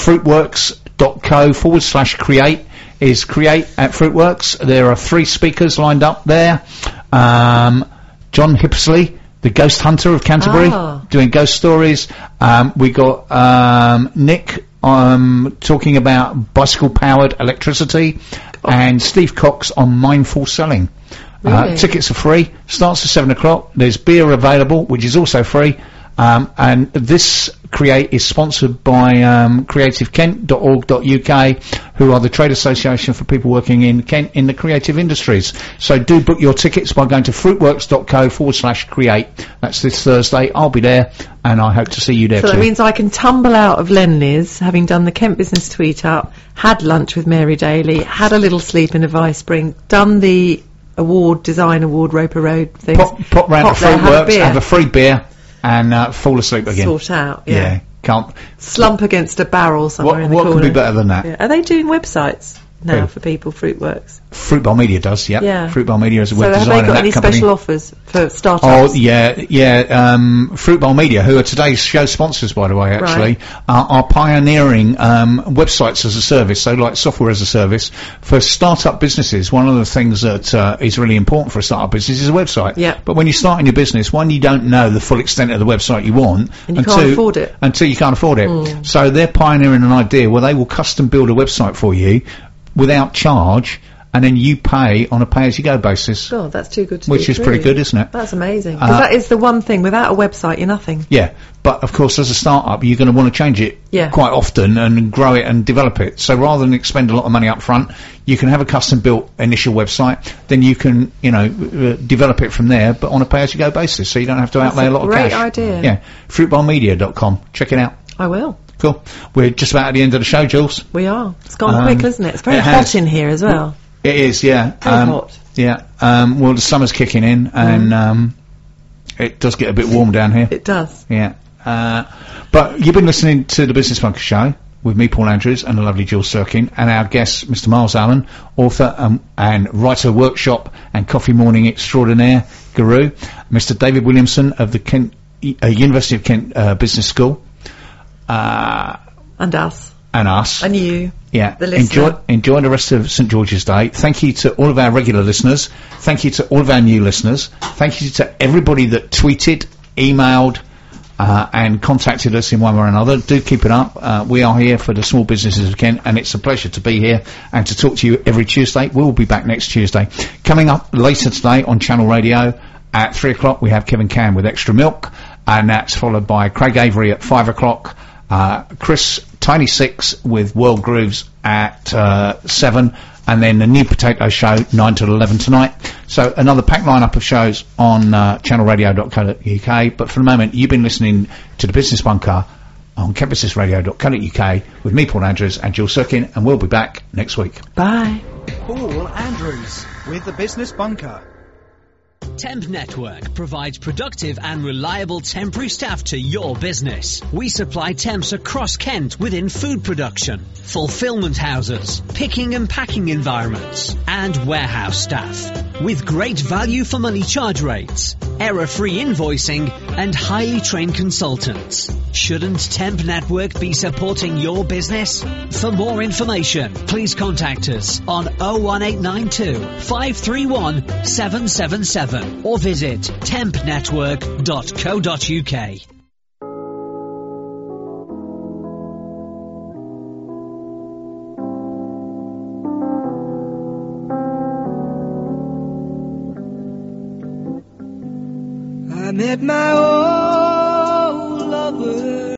fruitworks.co/create is Create at Fruitworks. There are 3 speakers lined up there. John Hipsley, the ghost hunter of Canterbury, doing ghost stories. We got Nick talking about bicycle-powered electricity, and Steve Cox on mindful selling. Really? Tickets are free. Starts at 7 o'clock. There's beer available, which is also free. And this Create is sponsored by creativekent.org.uk, who are the trade association for people working in Kent in the creative industries. So do book your tickets by going to fruitworks.co/create. That's this Thursday. I'll be there, and I hope to see you there So too. that means I can tumble out of Lenley's, having done the Kent Business Tweet Up, had lunch with Mary Daly, had a little sleep in a Vice Spring, done the design award Roper Road things. Pop round to there, have a Fruitworks, beer. have a free beer, and fall asleep again. Sort out, yeah. Can't. Slump against a barrel somewhere in the What corner. could be better than that? Yeah. Are they doing websites now Who? for people, Fruitworks? Fruitbar Media does, yep. Yeah. Fruitbar Media is a So web have designer. they got that any company. special offers for startups? Oh, yeah. Fruitbar Media, who are today's show sponsors, by the way, actually, are pioneering websites as a service, so like software as a service for startup businesses. One of the things that is really important for a startup business is a website. Yeah. But when you're starting your business, one, you don't know the full extent of the website you want, And you can't afford it. until you can't afford it. So they're pioneering an idea where they will custom build a website for you without charge. and then you pay on a pay-as-you-go basis, God, that's too good to which be is pretty true. good, isn't it? That's amazing. Because that is the one thing. Without a website, you're nothing. Yeah, but of course, as a start-up, you're going to want to change it Yeah. quite often and grow it and develop it. So rather than expend a lot of money up front, you can have a custom-built initial website. Then you can, develop it from there, but on a pay-as-you-go basis, so you don't have to outlay a lot of cash. Great idea. Yeah, fruitbarmedia.com. Check it out. I will. Cool. We're just about at the end of the show, Jules. We are. It's gone quick, isn't it? It's very it hot has. in here as well. It is, yeah. Very hot. Yeah. Well, the summer's kicking in, and it does get a bit warm down here. It does. Yeah. But you've been listening to the Business Bunker Show with me, Paul Andrews, and the lovely Jules Sirkin, and our guest, Mr. Miles Allen, author and writer workshop and coffee morning extraordinaire guru, Mr. David Williamson of the University of Kent Business School, And us. and us. And you. Yeah, The listener. enjoy the rest of St George's Day. Thank you to all of our regular listeners. Thank you to all of our new listeners. Thank you to everybody that tweeted, emailed, and contacted us in one way or another. Do keep it up. We are here for the small businesses of Kent, and it's a pleasure to be here and to talk to you every Tuesday. We'll be back next Tuesday. Coming up later today on Channel Radio at 3 o'clock, we have Kevin Cam with Extra Milk, and that's followed by Craig Avery at 5 o'clock. Chris Tiny Six with World Grooves at 7, and then the New Potato Show 9 till 11 tonight. So another packed lineup of shows on channelradio.co.uk. But for the moment, you've been listening to the Business Bunker on kentbusinessradio.co.uk with me, Paul Andrews, and Jules Sirkin, and we'll be back next week. Bye. Paul Andrews with the Business Bunker. Temp Network provides productive and reliable temporary staff to your business. We supply temps across Kent within food production, fulfillment houses, picking and packing environments, and warehouse staff. With great value for money charge rates, error-free invoicing, and highly trained consultants. Shouldn't Temp Network be supporting your business? For more information, please contact us on 01892 531 777 or visit tempnetwork.co.uk. I met my old